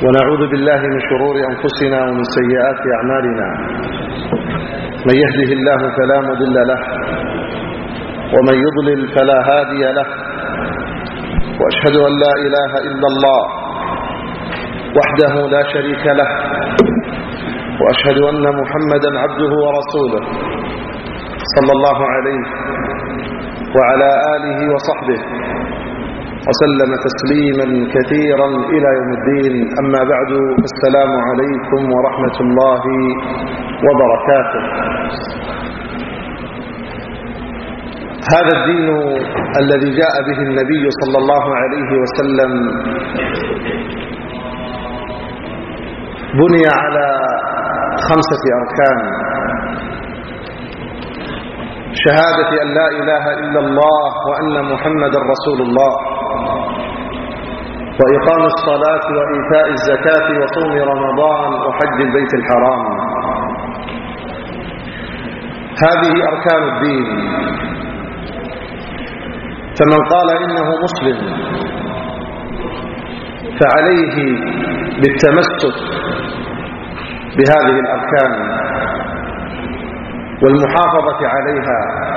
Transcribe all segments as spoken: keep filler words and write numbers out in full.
ونعوذ بالله من شرور أنفسنا ومن سيئات أعمالنا. من يهده الله فلا مضل له ومن يضلل فلا هادي له، وأشهد أن لا إله إلا الله وحده لا شريك له، وأشهد أن محمدا عبده ورسوله صلى الله عليه وعلى آله وصحبه وسلم تسليما كثيرا إلى يوم الدين. أما بعد، السلام عليكم ورحمة الله وبركاته. هذا الدين الذي جاء به النبي صلى الله عليه وسلم بني على خمسة أركان: شهادة أن لا إله إلا الله وأن محمدا رسول الله، وإقام الصلاة وإيتاء الزكاة وصوم رمضان وحج البيت الحرام. هذه أركان الدين. فمن قال إنه مسلم فعليه بالتمسك بهذه الأركان والمحافظة عليها.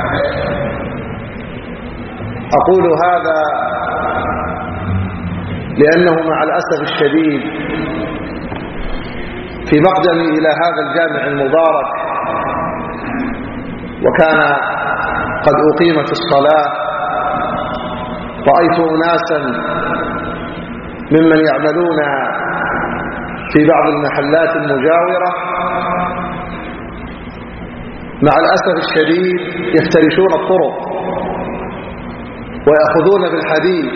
أقول هذا لأنه مع الأسف الشديد في مقدمي إلى هذا الجامع المبارك وكان قد أقيمت الصلاة، رأيت أناسا ممن يعملون في بعض المحلات المجاورة مع الأسف الشديد يفترشون الطرق ويأخذون بالحديد،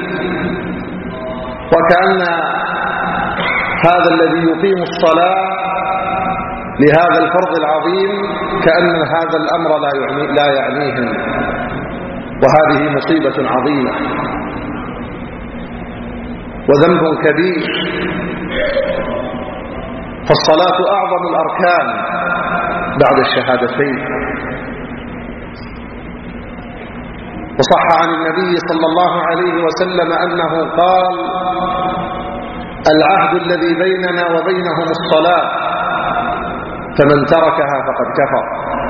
وكأن هذا الذي يقيم الصلاة لهذا الفرض العظيم كأن هذا الأمر لا يعني لا يعنيهم، وهذه مصيبة عظيمة وذنب كبير. فالصلاة أعظم الأركان بعد الشهادتين. وصح عن النبي صلى الله عليه وسلم أنه قال: العهد الذي بيننا وبينهم الصلاة، فمن تركها فقد كفر.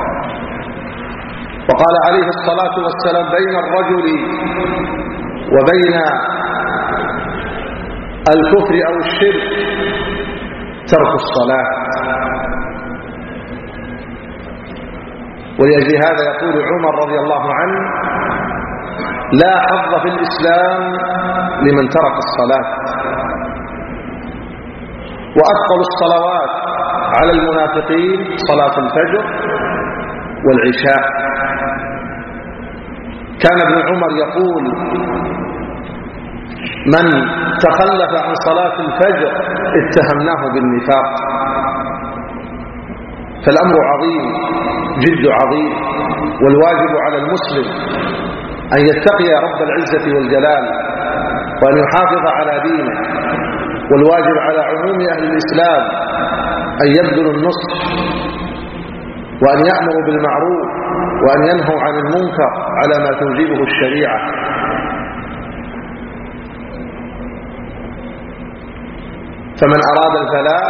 وقال عليه الصلاة والسلام: بين الرجل وبين الكفر أو الشرك ترك الصلاة. ولأجل هذا يقول عمر رضي الله عنه: لا حظ في الإسلام لمن ترك الصلاة. وأثقل الصلوات على المنافقين صلاة الفجر والعشاء. كان ابن عمر يقول: من تخلف عن صلاة الفجر اتهمناه بالنفاق. فالأمر عظيم، جد عظيم، والواجب على المسلم أن يتقي رب العزة والجلال وأن يحافظ على دينه. والواجب على عموم أهل الإسلام أن يبذلوا النصح وأن يأمروا بالمعروف وأن ينهوا عن المنكر على ما توجبه الشريعة. فمن أراد الفلاح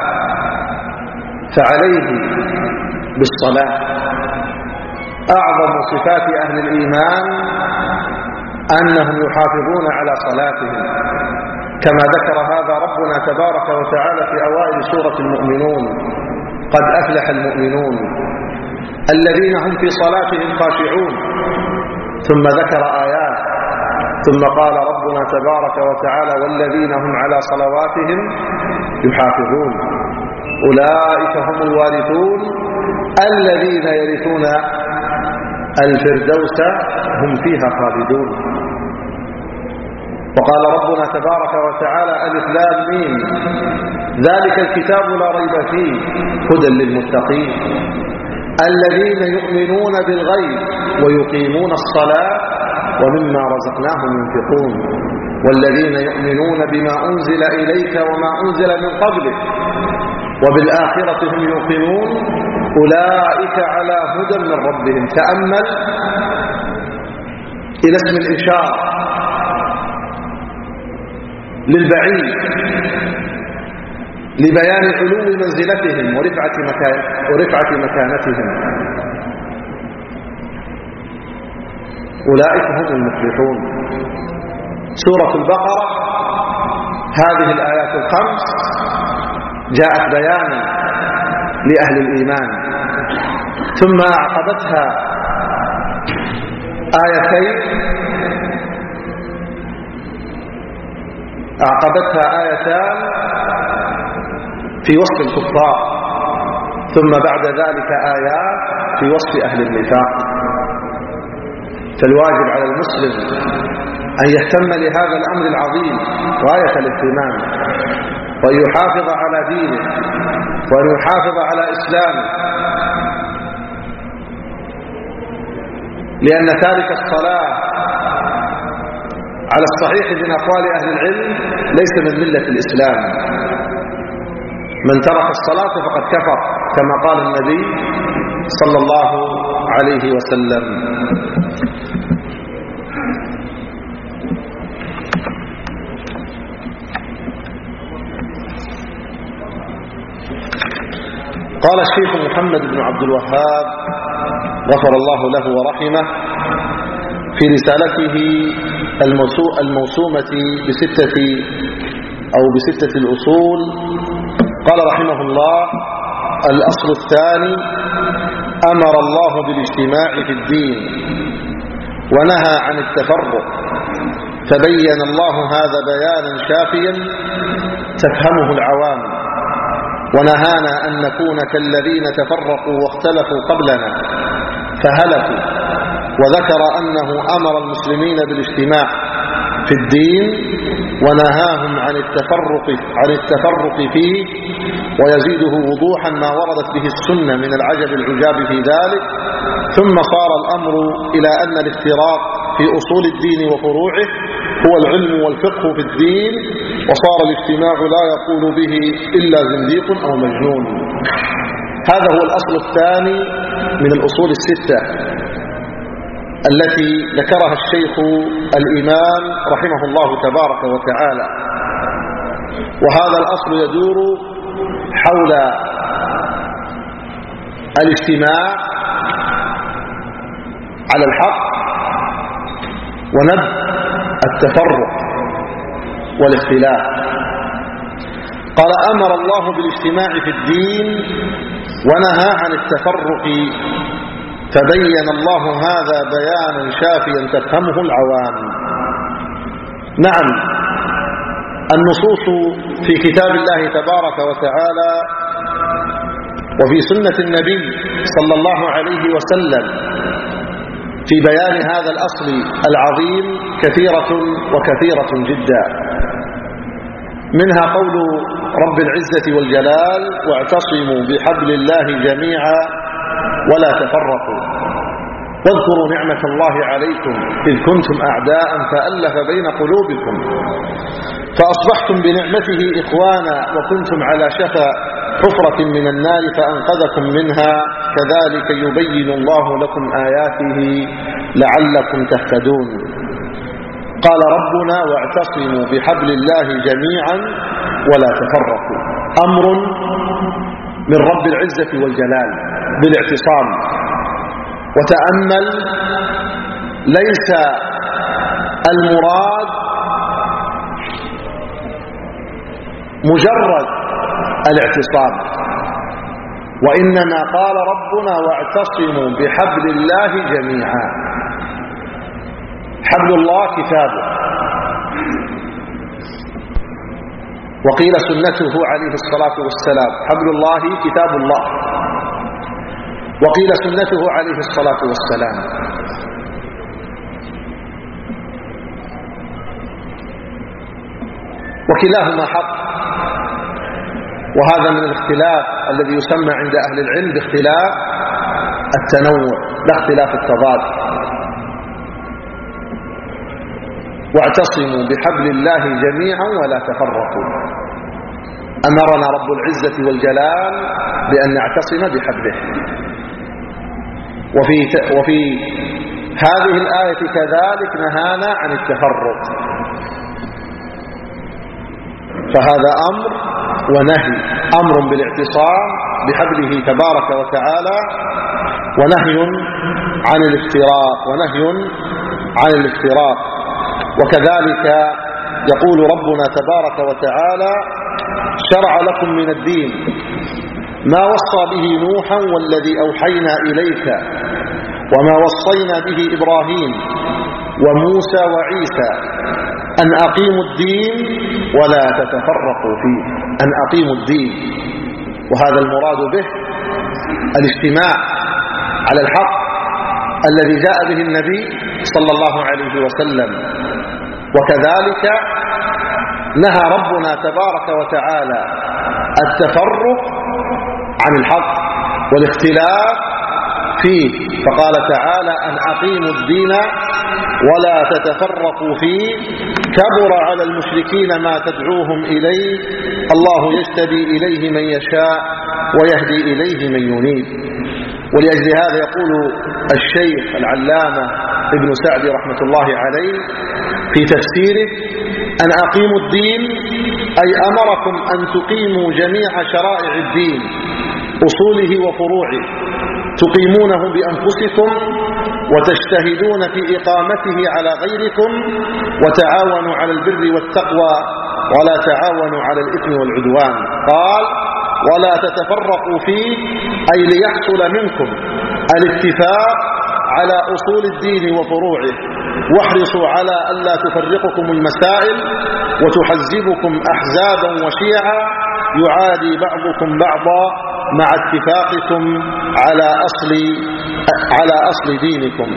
فعليه بالصلاة. أعظم صفات أهل الإيمان أنهم يحافظون على صلاتهم، كما ذكر هذا ربنا تبارك وتعالى في أوائل سورة المؤمنون: قد أفلح المؤمنون الذين هم في صلاتهم خاشعون. ثم ذكر آيات، ثم قال ربنا تبارك وتعالى: والذين هم على صلواتهم يحافظون أولئك هم الوارثون الذين يرثون الفردوس هم فيها خالدون. وقال ربنا تبارك وتعالى: ألف لام ميم ذلك الكتاب لا ريب فيه هدى للمتقين الذين يؤمنون بالغيب ويقيمون الصلاة ومما رزقناهم ينفقون والذين يؤمنون بما أنزل إليك وما أنزل من قبلك وبالآخرة هم يوقنون أولئك على هدى من ربهم. تأمل إلى اسم الإشارة للبعيد لبيان علو منزلتهم ورفعة, مكان ورفعة مكانتهم. أولئك هم المفلحون. سورة البقرة هذه الآيات الخمس جاءت بيانا لأهل الإيمان، ثم أعقبتها آيتين أعقبتها آيتان في وصف الكفار، ثم بعد ذلك آيات في وصف أهل النفاق. فالواجب على المسلم أن يهتم لهذا الأمر العظيم غاية الاهتمام، وأن يحافظ على دينه، وأن يحافظ على إسلامه، لأن تارك الصلاة على الصحيح من أقوال أهل العلم ليس من ملة الإسلام. من ترك الصلاة فقد كفر، كما قال النبي صلى الله عليه وسلم. قال الشيخ محمد بن عبد الوهاب غفر الله له ورحمه في رسالته الموسومة بستة أو بستة الأصول، قال رحمه الله: الأصل الثاني: أمر الله بالاجتماع في الدين ونهى عن التفرق، فبين الله هذا بيانا شافيا تفهمه العوام، ونهانا أن نكون كالذين تفرقوا واختلفوا قبلنا فهلكوا، وذكر أنه أمر المسلمين بالاجتماع في الدين ونهاهم عن التفرق عن التفرق فيه، ويزيده وضوحا ما وردت به السنة من العجب العجاب في ذلك. ثم صار الأمر إلى أن الافتراق في أصول الدين وفروعه هو العلم والفقه في الدين، وصار الاجتماع لا يقول به إلا زنديق أو مجنون. هذا هو الأصل الثاني من الأصول الستة التي ذكرها الشيخ الإمام رحمه الله تبارك وتعالى. وهذا الأصل يدور حول الاجتماع على الحق ونبذ التفرق والاختلاف. قال: أمر الله بالاجتماع في الدين ونهى عن التفرق، فبين الله هذا بيانا شافيا تفهمه العوام. نعم، النصوص في كتاب الله تبارك وتعالى وفي سنة النبي صلى الله عليه وسلم في بيان هذا الأصل العظيم كثيرة وكثيرة جدا. منها قول رب العزة والجلال: واعتصموا بحبل الله جميعا ولا تفرقوا، واذكروا نعمة الله عليكم إذ كنتم أعداء فألف بين قلوبكم فأصبحتم بنعمته إخوانا وكنتم على شفا حفرة من النار فأنقذكم منها، كذلك يبين الله لكم آياته لعلكم تهتدون. قال ربنا: واعتصموا بحبل الله جميعا ولا تفرقوا. أمر من رب العزة والجلال بالاعتصام. وتأمل، ليس المراد مجرد الاعتصام، وإنما قال ربنا: واعتصموا بحبل الله جميعا. حبل الله كتابه، وقيل سنته عليه الصلاة والسلام. حبل الله كتاب الله، وقيل سنته عليه الصلاة والسلام. وكلاهما حق، وهذا من الاختلاف الذي يسمى عند أهل العلم باختلاف التنوع لا اختلاف التضاد. واعتصموا بحبل الله جميعا ولا تفرقوا. أمرنا رب العزة والجلال بأن نعتصم بحبله. وفي وفي هذه الآية كذلك نهانا عن التفرق، فهذا أمر ونهي. أمر بالاعتصام بحبله تبارك وتعالى، ونهي عن الافتراق ونهي عن الافتراق. وكذلك يقول ربنا تبارك وتعالى: شرع لكم من الدين ما وصى به نوحا والذي أوحينا إليك وما وصينا به إبراهيم وموسى وعيسى أن أقيموا الدين ولا تتفرقوا فيه. أن أقيموا الدين، وهذا المراد به الاجتماع على الحق الذي جاء به النبي صلى الله عليه وسلم. وكذلك نهى ربنا تبارك وتعالى التفرق عن الحق والاختلاف فيه، فقال تعالى: أن أقيموا الدين ولا تتفرقوا فيه كبر على المشركين ما تدعوهم إليه الله يجتبي إليه من يشاء ويهدي إليه من ينيب. ولأجل هذا يقول الشيخ العلامة ابن سعد رحمة الله عليه في تفسيره: أن أقيموا الدين أي أمركم أن تقيموا جميع شرائع الدين أصوله وفروعه، تقيمونه بأنفسكم وتجتهدون في إقامته على غيركم، وتعاونوا على البر والتقوى ولا تعاونوا على الإثم والعدوان. قال: ولا تتفرقوا فيه أي ليحصل منكم الاتفاق على أصول الدين وفروعه، واحرصوا على ألا تفرقكم المسائل وتحزبكم أحزابا وشيعا يعادي بعضكم بعضا مع اتفاقكم على أصل على أصل دينكم.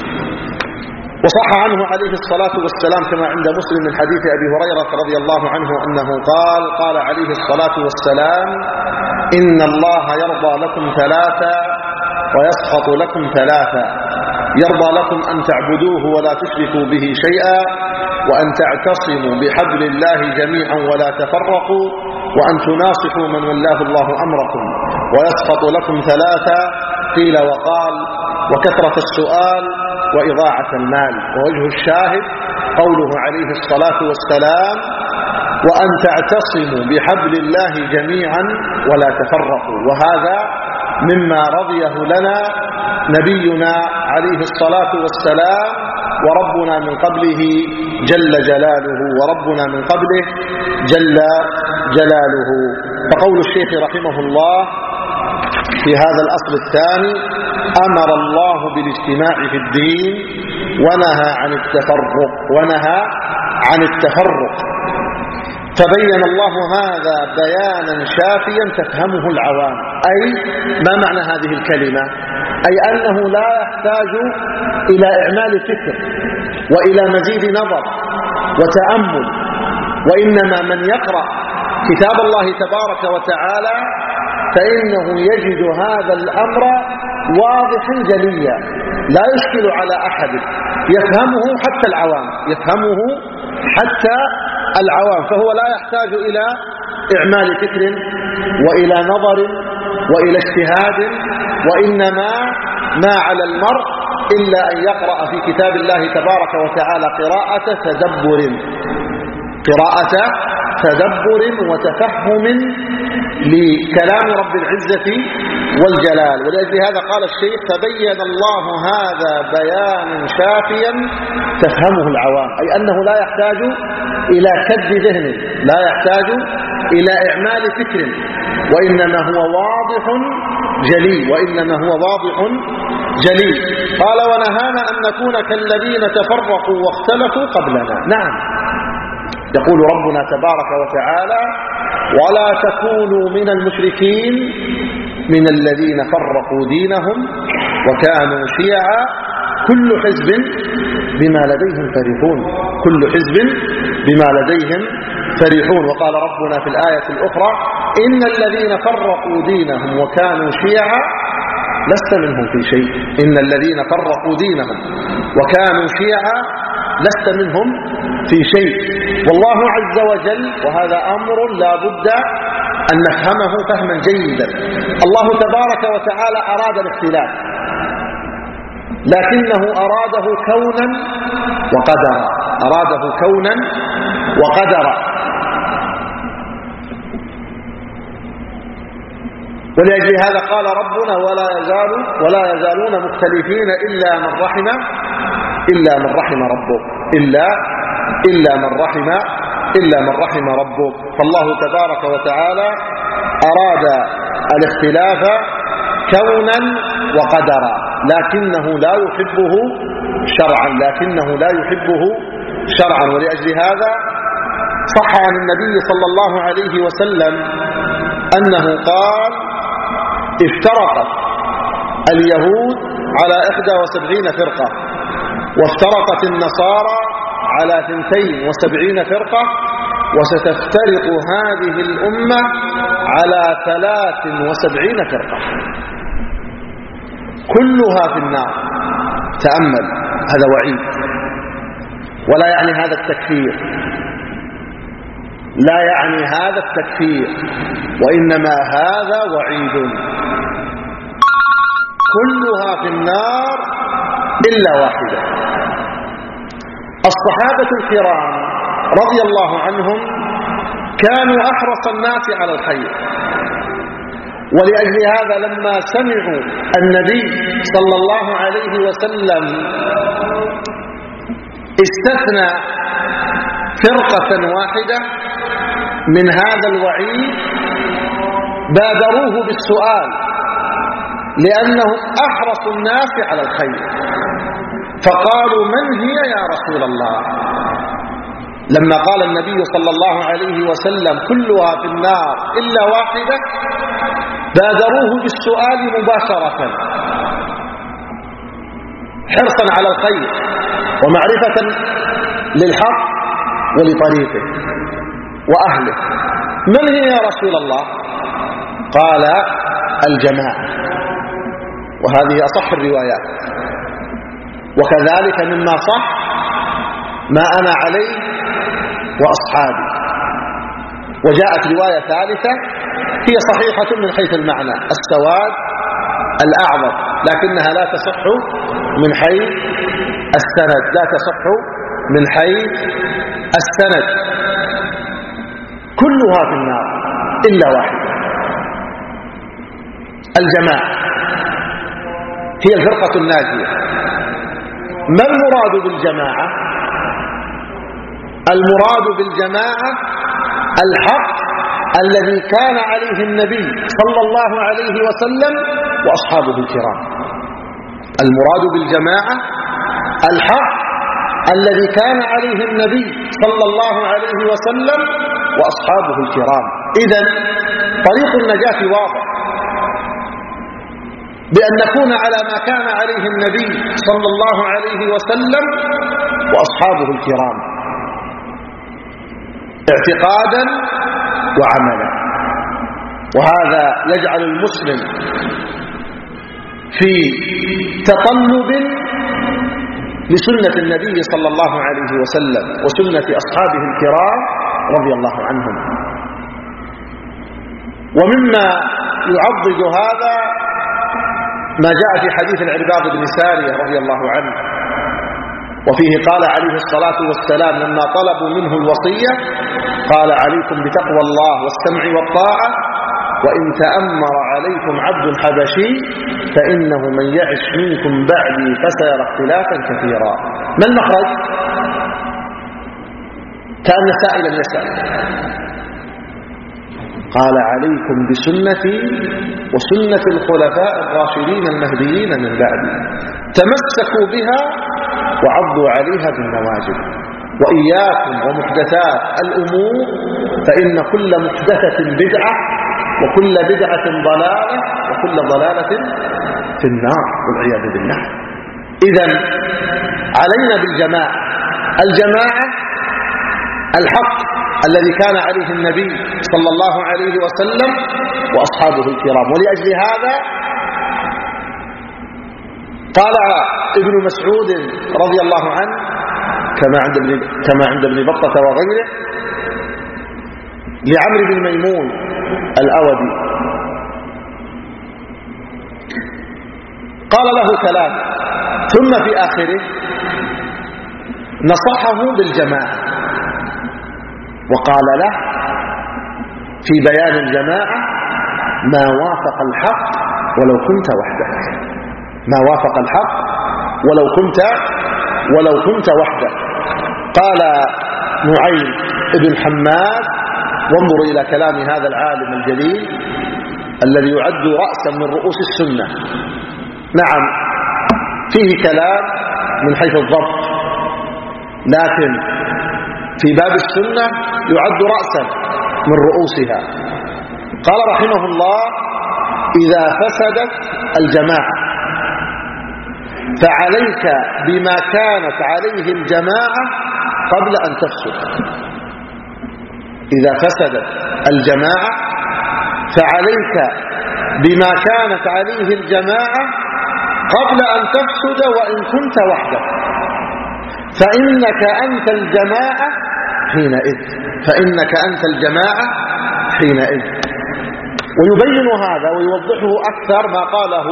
وصح عنه عليه الصلاة والسلام كما عند مسلم من حديث أبي هريرة رضي الله عنه أنه قال: قال عليه الصلاة والسلام: إن الله يرضى لكم ثلاثا ويسخط لكم ثلاثا، يرضى لكم أن تعبدوه ولا تشركوا به شيئا، وأن تعتصموا بحبل الله جميعا ولا تفرقوا، وأن تناصحوا من ولاه الله أمركم. ويسخط لكم ثلاثا، قيل وقال: وكثرة السؤال وإضاعة المال. ووجه الشاهد قوله عليه الصلاة والسلام: وأن تعتصموا بحبل الله جميعا ولا تفرقوا. وهذا مما رضيه لنا نبينا عليه الصلاة والسلام وربنا من قبله جل جلاله وربنا من قبله جل جلاله. فقول الشيخ رحمه الله في هذا الأصل الثاني: أمر الله بالاجتماع في الدين ونهى عن التفرق ونهى عن التفرق فبين الله هذا بيانا شافيا تفهمه العوام. أي ما معنى هذه الكلمة؟ أي أنه لا يحتاج إلى إعمال فكر وإلى مزيد نظر وتأمل، وإنما من يقرأ كتاب الله تبارك وتعالى فإنه يجد هذا الأمر واضحا جليا لا يشكل على أحد، يفهمه حتى العوام يفهمه حتى العوام فهو لا يحتاج إلى إعمال فكر وإلى نظر وإلى اجتهاد، وإنما ما على المرء إلا أن يقرأ في كتاب الله تبارك وتعالى قراءة تدبر قراءة تدبر وتفهم لكلام رب العزة والجلال. ولأجل هذا قال الشيخ: تبين الله هذا بيانا شافيا تفهمه العوام، أي أنه لا يحتاج إلى كد ذهن، لا يحتاج إلى إعمال فكر، وإنما هو واضح جلي وإنما هو واضح جلي. قال: ونهانا أن نكون كالذين تفرقوا واختلفوا قبلنا. نعم، يقول ربنا تبارك وتعالى: ولا تكونوا من المشركين من الذين فرقوا دينهم وكانوا شيعا كل حزب بما لديهم فرحون كل حزب بما لديهم فرحون. وقال ربنا في الآية الأخرى: إن الذين فرقوا دينهم وكانوا شيعا لست منهم في شيء. إن الذين فرقوا دينهم وكانوا شيعا لست منهم في شيء. والله عز وجل، وهذا أمر لا بد أن نفهمه فهما جيدا، الله تبارك وتعالى أراد الاختلاف، لكنه أراده كونا وقدرا أراده كونا وقدرا ولأجل هذا قال ربنا ولا يزال ولا يزالون مختلفين إلا من رحم إلا من رحم ربك إلا إلا من رحم إلا من رحم ربك. فالله تبارك وتعالى أراد الاختلاف كونا وقدرا، لكنه لا يحبه شرعا لكنه لا يحبه شرعا ولأجل هذا صح عن النبي صلى الله عليه وسلم أنه قال: افترقت اليهود على إحدى وسبعين فرقة، وافترقت النصارى على ثنتين وسبعين فرقة، وستفترق هذه الأمة على ثلاث وسبعين فرقة كلها في النار. تأمل، هذا وعيد، ولا يعني هذا التكفير، لا يعني هذا التكفير، وإنما هذا وعيد. كلها في النار إلا واحدة. الصحابة الكرام رضي الله عنهم كانوا أحرص الناس على الخير، ولأجل هذا لما سمعوا النبي صلى الله عليه وسلم استثنى فرقة واحدة من هذا الوعيد بادروه بالسؤال، لأنهم أحرص الناس على الخير، فقالوا: من هي يا رسول الله؟ لما قال النبي صلى الله عليه وسلم كلها في النار إلا واحدة بادروه بالسؤال مباشرة، حرصا على الخير ومعرفة للحق ولطريقه وأهله. من هي يا رسول الله؟ قال: الجماعة. وهذه أصح الروايات، وكذلك مما صح ما أنا عليه وأصحابي. وجاءت رواية ثالثة هي صحيحة من حيث المعنى: السواد الأعظم، لكنها لا تصح من حيث السند لا تصح من حيث السند كلها في النار إلا واحدة، الجماعة هي الفرقة الناجية. ما المراد بالجماعة؟ المراد بالجماعة الحق الذي كان عليه النبي صلى الله عليه وسلم وأصحابه الكرام. المراد بالجماعة الحق الذي كان عليه النبي صلى الله عليه وسلم وأصحابه الكرام. إذن طريق النجاة واضح، بأن نكون على ما كان عليه النبي صلى الله عليه وسلم وأصحابه الكرام اعتقادا وعملا. وهذا يجعل المسلم في تطلب لسنة النبي صلى الله عليه وسلم وسنة أصحابه الكرام رضي الله عنهم. ومما يعضد هذا ما جاء في حديث العرباض بن سارية رضي الله عنه، وفيه قال عليه الصلاة والسلام لما طلبوا منه الوصية قال: عليكم بتقوى الله والسمع والطاعة، وإن تأمر عليكم عبد حبشي فإنه من يعش منكم بعدي فسيرى اختلافا كثيرا. ما المخرج؟ كأن سائلا يسأل. قال: عليكم بسنتي وسنة الخلفاء الراشدين المهديين من بعدي، تمسكوا بها وعضوا عليها بالنواجذ، وإياكم ومحدثات الأمور فإن كل محدثة بدعة وكل بدعة ضلالة وكل ضلالة في النار والعياذ بالله. إذن علينا بالجماعة، الجماعة الحق الذي كان عليه النبي صلى الله عليه وسلم وأصحابه الكرام. ولأجل هذا قال ابن مسعود رضي الله عنه كما عند ابن كما عند ابن بطة وغيره لعمرو بن ميمون الأودي، قال له كلام ثم في آخره نصحه بالجماعة، وقال له في بيان الجماعة: ما وافق الحق ولو كنت وحدك، ما وافق الحق ولو كنت ولو كنت وحدك. قال نعيم بن حماد، وانظروا إلى كلام هذا العالم الجليل الذي يعد رأسا من رؤوس السنة. نعم فيه كلام من حيث الضبط، لكن في باب السنة يعد رأسا من رؤوسها. قال رحمه الله: إذا فسدت الجماعة فعليك بما كانت عليه الجماعة قبل أن تفسد. إذا فسدت الجماعة فعليك بما كانت عليه الجماعة قبل أن تفسد وإن كنت وحدك، فإنك أنت الجماعة حينئذ فإنك أنت الجماعة حينئذ. ويبين هذا ويوضحه أكثر ما قاله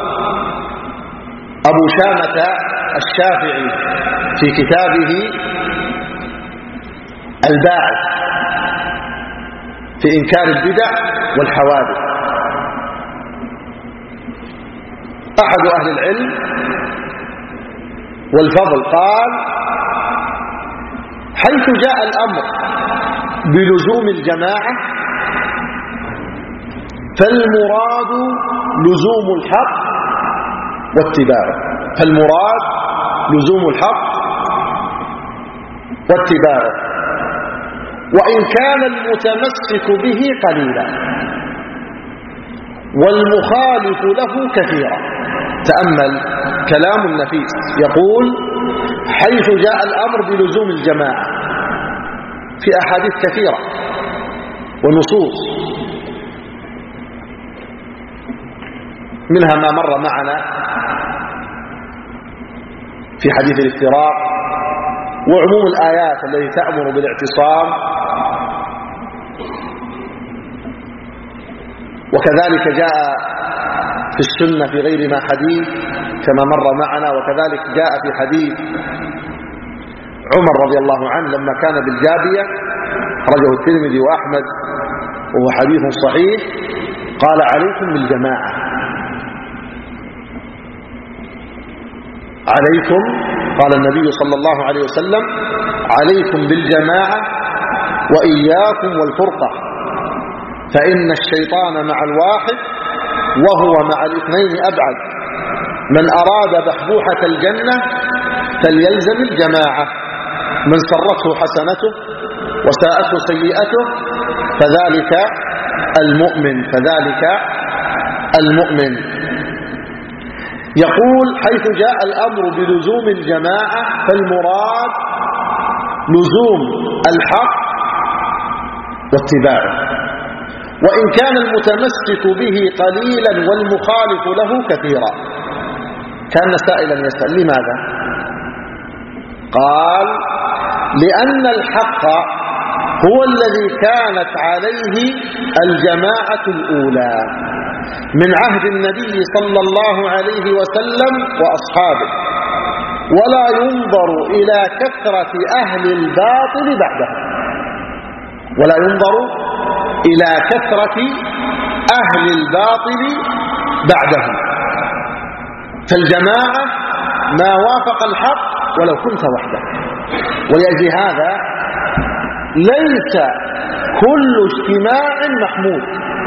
أبو شامة الشافعي في كتابه الباعث في إنكار البدع والحوادث. أحد أهل العلم والفضل قال: حيث جاء الأمر بلزوم الجماعة فالمراد لزوم الحق واتباعه فالمراد لزوم الحق واتباعه وإن كان المتمسك به قليلا والمخالف له كثيرا. تأمل كلام النفيس، يقول: حيث جاء الأمر بلزوم الجماعة، في أحاديث كثيرة ونصوص، منها ما مر معنا في حديث الافتراق، وعموم الآيات التي تأمر بالاعتصام، وكذلك جاء في السنة في غير ما حديث كما مر معنا، وكذلك جاء في حديث عمر رضي الله عنه لما كان بالجابية، أخرجه الترمذي وأحمد وهو حديث صحيح، قال: عليكم بالجماعة، عليكم، قال النبي صلى الله عليه وسلم: عليكم بالجماعة وإياكم والفرقة، فإن الشيطان مع الواحد وهو مع الاثنين أبعد، من أراد بحبوحة الجنة فليلزم الجماعة، من سرته حسنته وساءته سيئته فذلك المؤمن فذلك المؤمن. يقول: حيث جاء الأمر بلزوم الجماعة فالمراد لزوم الحق واتباعه، وإن كان المتمسك به قليلا والمخالف له كثيرا. كان سائلا يسأل: لماذا؟ قال: لأن الحق هو الذي كانت عليه الجماعة الأولى من عهد النبي صلى الله عليه وسلم وأصحابه، ولا ينظر إلى كثرة أهل الباطل بعدهم ولا ينظر إلى كثرة أهل الباطل بعدهم فالجماعة ما وافق الحق ولو كنت وحدك. ولأجل هذا ليس كل اجتماع محمود،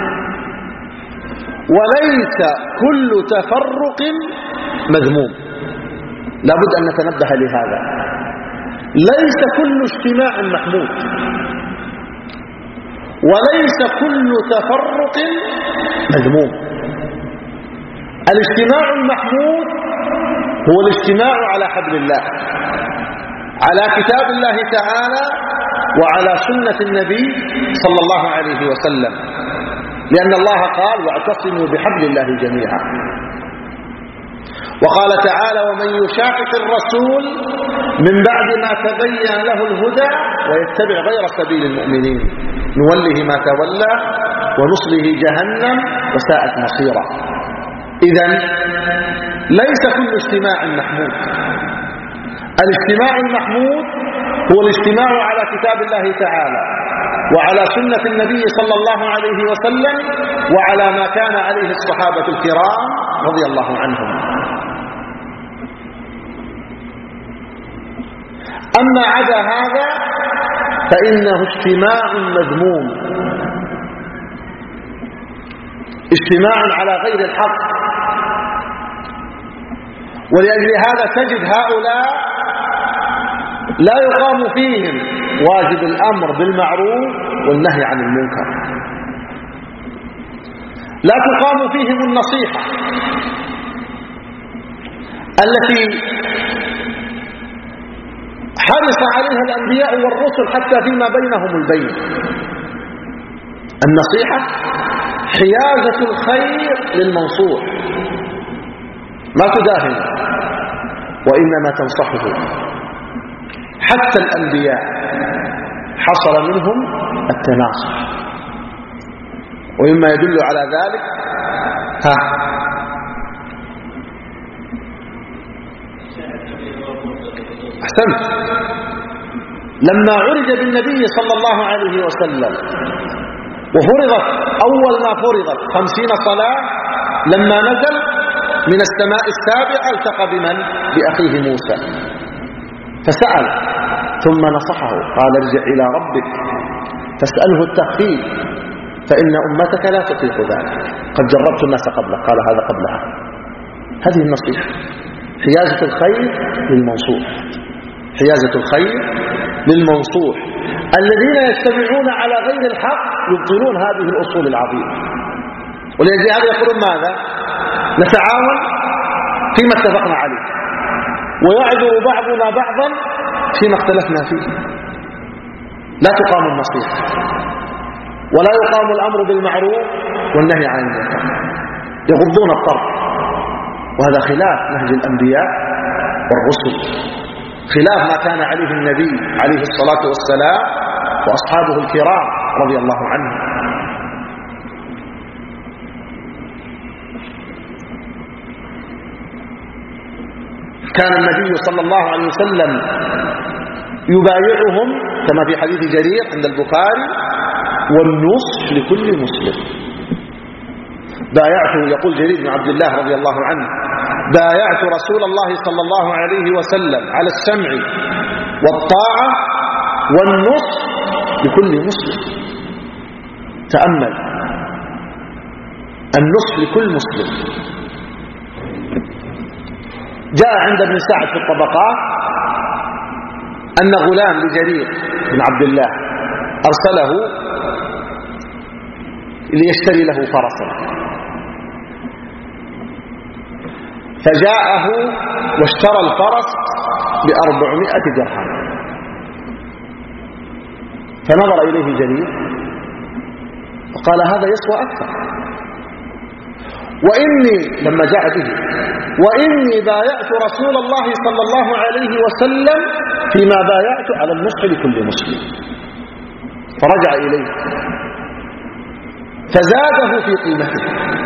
وليس كل تفرق مذموم. لابد أن نتنبه لهذا، ليس كل اجتماع محمود، وليس كل تفرق مذموم. الاجتماع المحمود هو الاجتماع على حبل الله، على كتاب الله تعالى وعلى سنة النبي صلى الله عليه وسلم، لأن الله قال: واعتصموا بحبل الله جميعا. وقال تعالى: ومن يشاقق الرسول من بعد ما تبين له الهدى ويتبع غير سبيل المؤمنين نوله ما تولى ونصله جهنم وساءت مصيرا. إذن ليس كل اجتماع محمود. الاجتماع المحمود هو الاجتماع على كتاب الله تعالى وعلى سنة النبي صلى الله عليه وسلم وعلى ما كان عليه الصحابة الكرام رضي الله عنهم. أما عدا هذا فإنه اجتماع مذموم، اجتماع على غير الحق. ولأجل هذا تجد هؤلاء لا يقام فيهم واجب الأمر بالمعروف والنهي عن المنكر، لا تقام فيهم النصيحة التي حرص عليها الأنبياء والرسل حتى فيما بينهم البين. النصيحة حيازة الخير للمنصوح، ما تداهنه وإنما تنصحه. حتى الأنبياء حصل منهم التناصح، ومما يدل على ذلك ها أحسنت، لما عرج بالنبي صلى الله عليه وسلم وفرضت أول ما فرضت خمسين صلاة، لما نزل من السماء السابعة التقى بمن؟ بأخيه موسى، فسأل ثم نصحه، قال ارجع إلى ربك فاسأله التخفيف فإن أمتك لا تطيق ذلك، قد جربت الناس قبلك، قال هذا قبلها. هذه النصيحة، حيازة الخير للمنصوح، حيازة الخير للمنصوح. الذين يجتمعون على غير الحق يبطلون هذه الأصول العظيمة. ولأجل هذا يقولون ماذا؟ نتعاون فيما اتفقنا عليه، ويعذر بعضنا بعضا فيما اختلفنا فيه. لا تقام النصيحة ولا يقام الأمر بالمعروف والنهي عن المنكر، يغضون الطرف، وهذا خلاف نهج الأنبياء والرسل، خلاف ما كان عليه النبي عليه الصلاة والسلام وأصحابه الكرام رضي الله عنهم. كان النبي صلى الله عليه وسلم يبايعهم كما في حديث جرير عند البخاري: والنصح لكل مسلم. بايعته، يقول جرير بن عبد الله رضي الله عنه: بايعت رسول الله صلى الله عليه وسلم على السمع والطاعة والنصح لكل مسلم. تأمل، النصح لكل مسلم. جاء عند ابن سعد في الطبقات أن غلام لجرير بن عبد الله أرسله ليشتري له فرسا، فجاءه واشترى الفرس بأربعمائة درهم، فنظر إليه جرير وقال: هذا يسوى أكثر، وإني لما جاء به وإني بايعت رسول الله صلى الله عليه وسلم فيما بايعت على النصح لكل مسلم. فرجع إليه فزاده في قيمته.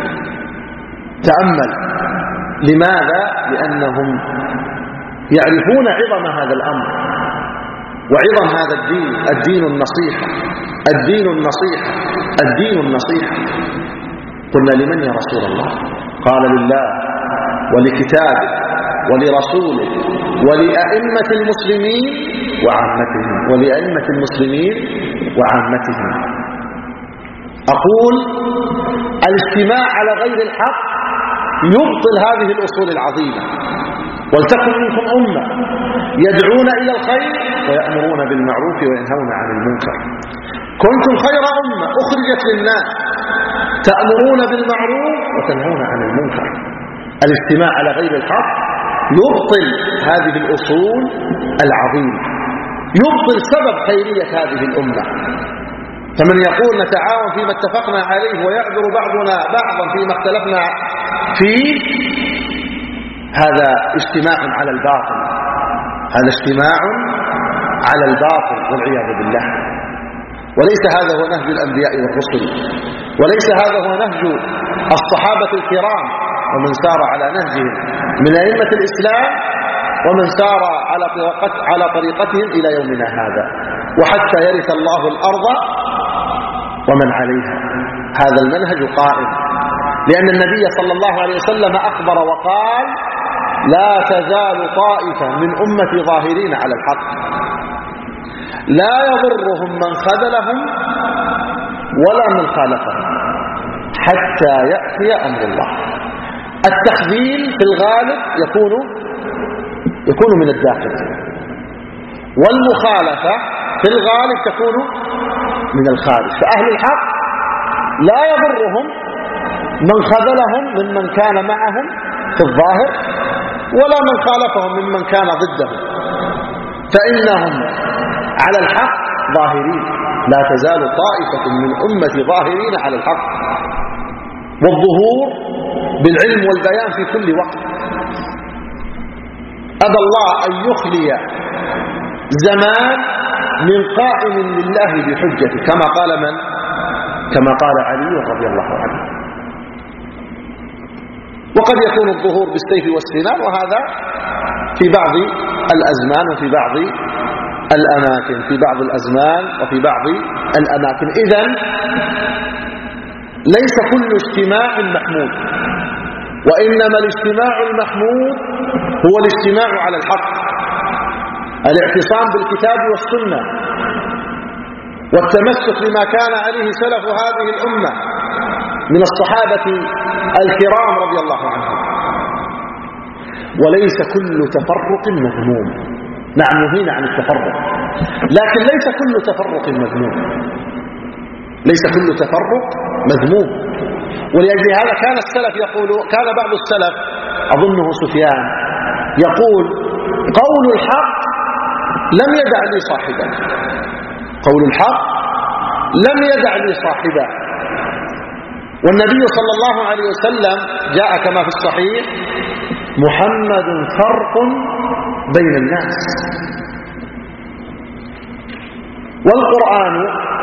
تأمل، لماذا؟ لأنهم يعرفون عظم هذا الأمر وعظم هذا الدين. الدين النصيحة، الدين النصيحة، الدين النصيحة. قلنا: لمن يا رسول الله؟ قال: لله ولكتابه ولرسوله ولأئمة المسلمين وعامتهم، ولأئمة المسلمين وعامتهم. أقول: الاجتماع على غير الحق يبطل هذه الأصول العظيمة. ولتكن منكم أمة يدعون إلى الخير ويأمرون بالمعروف وينهون عن المنكر. كنتم خير أمة أخرجت للناس تأمرون بالمعروف وتنهون عن المنكر. الاجتماع على غير الحق يبطل هذه الأصول العظيمة، يبطل سبب خيرية هذه الأمة. فمن يقول نتعاون فيما اتفقنا عليه ويعذر بعضنا بعضا فيما اختلفنا فيه، هذا اجتماع على الباطل، هذا اجتماع على الباطل والعياذ بالله. وليس هذا هو نهج الأنبياء والرسل، وليس هذا هو نهج الصحابة الكرام ومن سار على نهجهم من أئمة الإسلام ومن سار على على طريقتهم إلى يومنا هذا، وحتى يرث الله الأرض ومن عليها. هذا المنهج قائم، لأن النبي صلى الله عليه وسلم أخبر وقال: لا تزال طائفة من أمتي ظاهرين على الحق لا يضرهم من خذلهم ولا من خالفهم حتى يأتي أمر الله. التخذيل في الغالب يكون يكون من الداخل، والمخالفة في الغالب تكون من الخارج. فأهل الحق لا يضرهم من خذلهم ممن كان معهم في الظاهر ولا من خالفهم ممن كان ضدهم، فإنهم على الحق ظاهرين. لا تزال طائفة من أمتي ظاهرين على الحق، والظهور بالعلم والبيان في كل وقت. أبى الله أن يخلي زمان من قائم لله بحجته، كما قال من؟ كما قال علي رضي الله عنه. وقد يكون الظهور بالسيف والسنان، وهذا في بعض الأزمان وفي بعض الأماكن، في بعض الأزمان وفي بعض الأماكن. إذن ليس كل اجتماع محمود، وإنما الاجتماع المحمود هو الاجتماع على الحق، الاعتصام بالكتاب والسنة، والتمسك بما كان عليه سلف هذه الأمة من الصحابة الكرام رضي الله عنهم. وليس كل تفرق مذموم. نعم، نهينا عن التفرق، لكن ليس كل تفرق مذموم، ليس كل تفرق مذموم. ولأجل هذا كان السلف يقول، كان بعض السلف أظنه سفيان يقول: قول الحق لم يدع لي صاحبا، قول الحق لم يدع لي صاحبا. والنبي صلى الله عليه وسلم جاء كما في الصحيح: محمد فرق بين الناس. والقرآن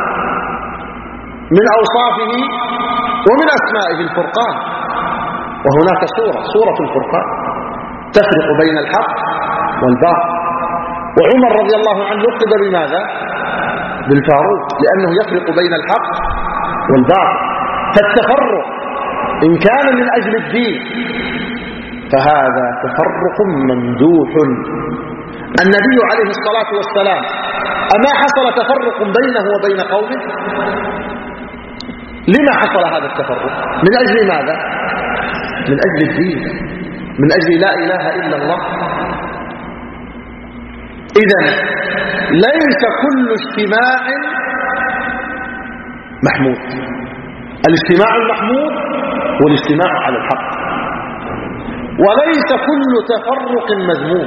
من أوصافه ومن أسمائه الفرقان، وهناك سورة سورة الفرقان تفرق بين الحق والباطل. وعمر رضي الله عنه لقب بماذا؟ بالفاروق، لأنه يفرق بين الحق والباطل. فالتفرق إن كان من أجل الدين فهذا تفرق ممدوح. النبي عليه الصلاة والسلام أما حصل تفرق بينه وبين قومه؟ لما حصل هذا التفرق؟ من أجل ماذا؟ من أجل الدين، من أجل لا إله إلا الله. إذن ليس كل اجتماع محمود. الاجتماع المحمود هو الاجتماع على الحق، وليس كل تفرق مذموم.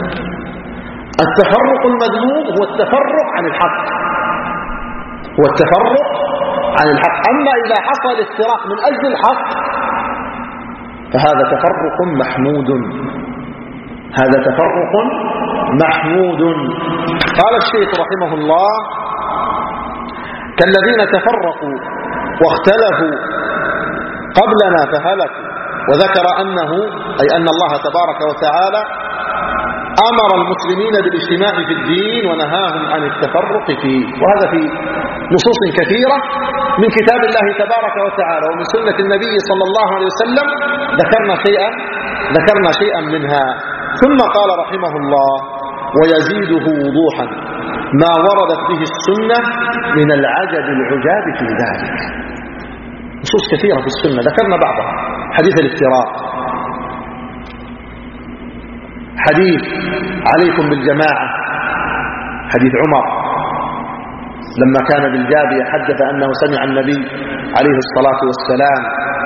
التفرق المذموم هو التفرق عن الحق، هو التفرق عن الحق. أما إذا حصل افتراق من أجل الحق فهذا تفرق محمود، هذا تفرق محمود. قال الشيخ رحمه الله: كالذين تفرقوا واختلفوا قبلنا فهلكوا. وذكر أنه أي أن الله تبارك وتعالى أمر المسلمين بالاجتماع في الدين ونهاهم عن التفرق فيه. وهذا في نصوص كثيرة من كتاب الله تبارك وتعالى ومن سنة النبي صلى الله عليه وسلم، ذكرنا شيئا ذكرنا شيئا منها. ثم قال رحمه الله: ويزيده وضوحا ما وردت به السنة من العجب العجاب في ذلك. نصوص كثيرة في السنة ذكرنا بعضها: حديث الافتراق، حديث عليكم بالجماعة، حديث عمر لما كان بالجابية حدث أنه سمع النبي عليه الصلاة والسلام،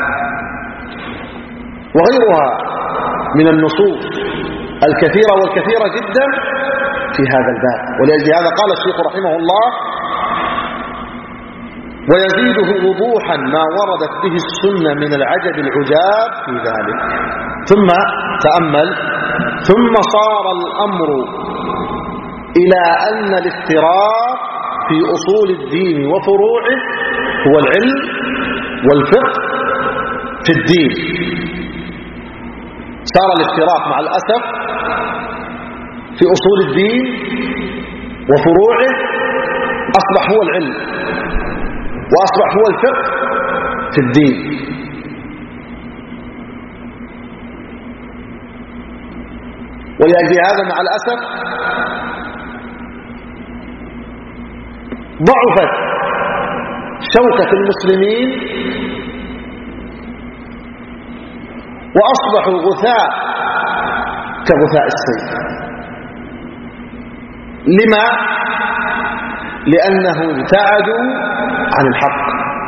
وغيرها من النصوص الكثيرة والكثيرة جدا في هذا الباب. ولأجل هذا قال الشيخ رحمه الله: ويزيده وضوحا ما وردت به السنة من العجب العجاب في ذلك. ثم تأمل: ثم صار الأمر إلى أن الافتراق في أصول الدين وفروعه هو العلم والفقه في الدين. صار الافتراق مع الأسف في أصول الدين وفروعه أصبح هو العلم وأصبح هو الفقه في الدين. ولأجل هذا مع الأسف ضعفت شوكة المسلمين وأصبحوا غثاء كغثاء السيل. لما؟ لأنه ابتعدوا عن الحق.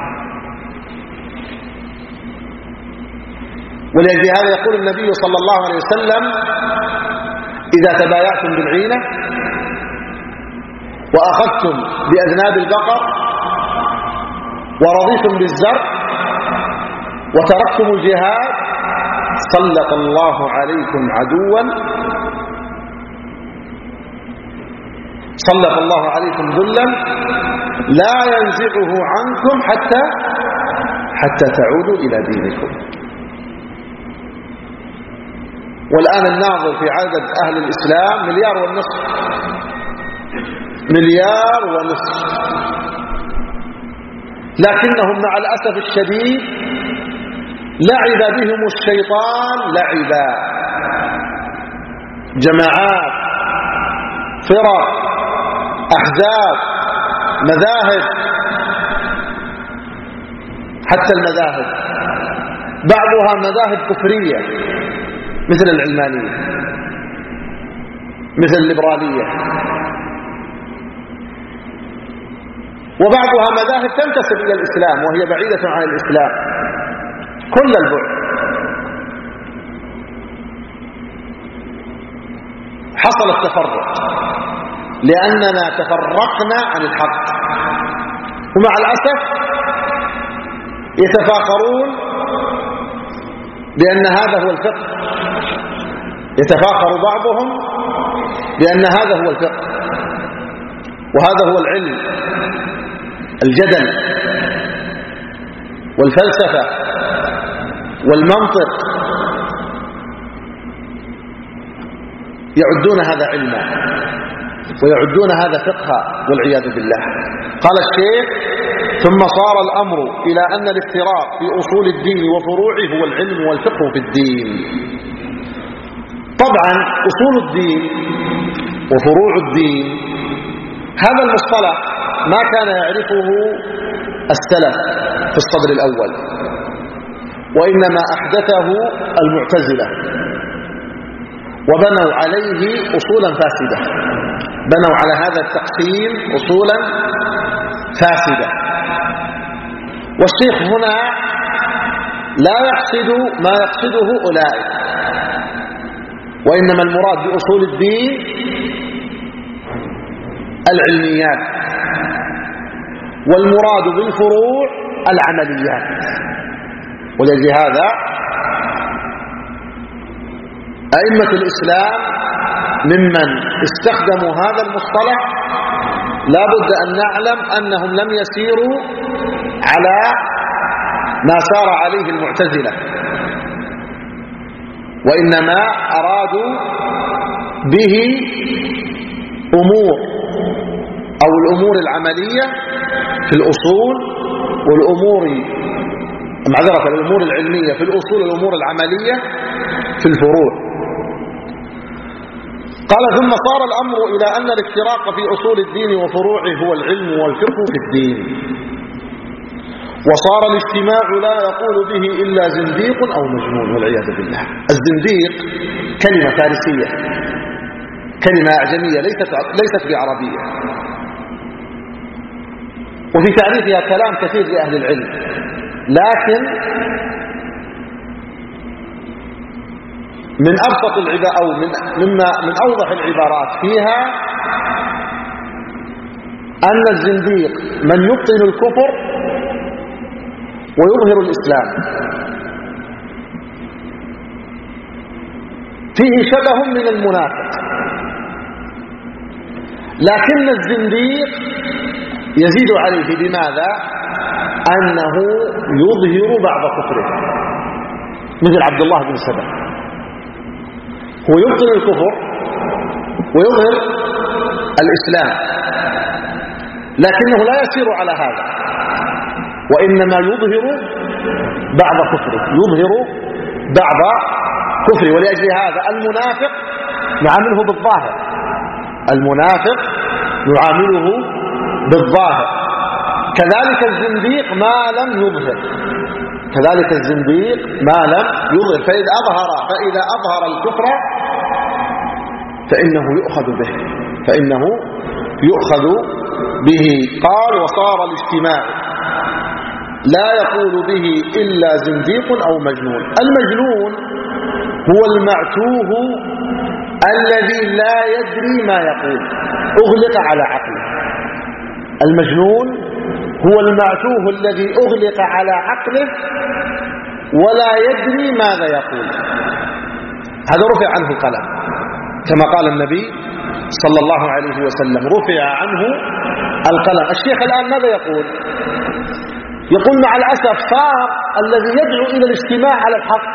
ولأجل هذا يقول النبي صلى الله عليه وسلم: إذا تبايعتم بالعينة وأخذتم بأذناب البقر ورضيتم بالزرع وتركتم الجهاد سلط الله عليكم عدوا سلط الله عليكم ذلا لا ينزعه عنكم حتى حتى تعودوا إلى دينكم. والآن الناظر في عدد أهل الإسلام مليار ونصف مليار ونصف لكنهم مع الأسف الشديد لعب بهم الشيطان لعبا. جماعات، فرق، أحزاب، مذاهب، حتى المذاهب بعضها مذاهب كفرية مثل العلمانية، مثل الليبرالية، وبعضها مذاهب تنتسب إلى الإسلام وهي بعيدة عن الإسلام كل البعد. حصل التفرق لأننا تفرقنا عن الحق، ومع الأسف يتفاخرون بأن هذا هو الفقه، يتفاخر بعضهم بأن هذا هو الفقه وهذا هو العلم، الجدل والفلسفة والمنطق، يعدون هذا علما ويعدون هذا فقها والعياذ بالله. قال الشيخ: ثم صار الأمر إلى أن الافتراق في أصول الدين وفروعه هو العلم والفقه في الدين. طبعا أصول الدين وفروع الدين هذا المصطلح ما كان يعرفه السلف في الصدر الأول، وإنما أحدثه المعتزلة وبنوا عليه أصولا فاسدة، بنوا على هذا التقسيم أصولا فاسدة. والشيخ هنا لا يقصد ما يقصده أولئك، وإنما المراد بأصول الدين العلميات، والمراد بالفروع العمليات. ولأجل هذا أئمة الإسلام ممن استخدموا هذا المصطلح لا بد أن نعلم أنهم لم يسيروا على ما سار عليه المعتزلة، وإنما أرادوا به أمور أو الأمور العملية في الأصول، والأمور معذرة الأمور العلمية في الأصول، والأمور العملية في الفروع. قال: ثم صار الأمر إلى أن الافتراق في أصول الدين وفروعه هو العلم والفقه في الدين، وصار الاجتماع لا يقول به إلا زنديق أو مجنون والعياذ بالله. الزنديق كلمة فارسية، كلمة أعجمية ليست ليست بعربية، وفي تعريفها كلام كثير لأهل العلم، لكن من أبسط العبارات أو من مما من أوضح العبارات فيها أن الزنديق من يبطن الكفر ويظهر الإسلام، فيه شبه من المنافق، لكن الزنديق يزيد عليه بماذا؟ أنه يظهر بعض كفره، مثل عبد الله بن سبأ، هو يبطن الكفر ويظهر الإسلام، لكنه لا يسير على هذا، وإنما يظهر بعض كفره، يظهر بعض كفره. ولأجل هذا المنافق نعامله بالظاهر، المنافق نعامله بالظاهر. كذلك الزنديق ما لم يظهر، كذلك الزنديق ما لم يظهر. فإذا أظهر فإذا أظهر الكفر فإنه يؤخذ به، فإنه يؤخذ به. قال وصار الاجتماع لا يقول به إلا زنديق أو مجنون. المجنون هو المعتوه الذي لا يدري ما يقول، أغلق على عقله. المجنون هو المعتوه الذي أغلق على عقله ولا يدري ماذا يقول، هذا رفع عنه القلم كما قال النبي صلى الله عليه وسلم، رفع عنه القلم. الشيخ الآن ماذا يقول؟ يقول مع الأسف صار الذي يدعو إلى الاجتماع على الحق،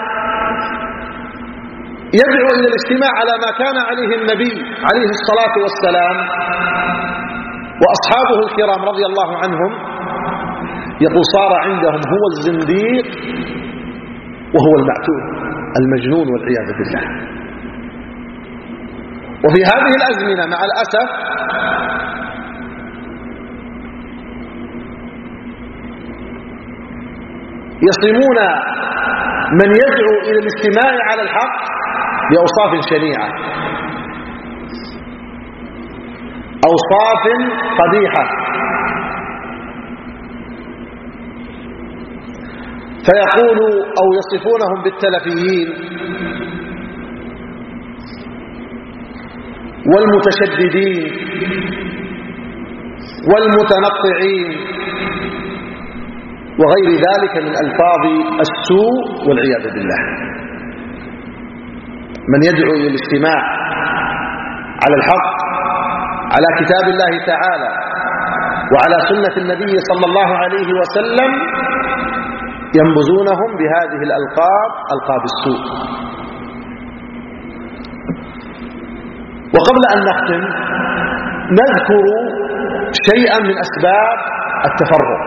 يدعو إلى الاجتماع على ما كان عليه النبي عليه الصلاة والسلام وأصحابه الكرام رضي الله عنهم، يقول صار عندهم هو الزنديق وهو المعتوه المجنون والعياذ بالله. وفي هذه الأزمنة مع الأسف يصمون من يدعو إلى الاجتماع على الحق بأوصاف شنيعة، أوصاف قبيحة، فيقول أو يصفونهم بالتلفيين والمتشددين والمتنطعين وغير ذلك من ألفاظ السوء والعياذ بالله. من يدعو إلى الاجتماع على الحق، على كتاب الله تعالى وعلى سنة النبي صلى الله عليه وسلم، ينبذونهم بهذه الألقاب، ألقاب السوء. وقبل أن نختم نذكر شيئا من أسباب التفرق.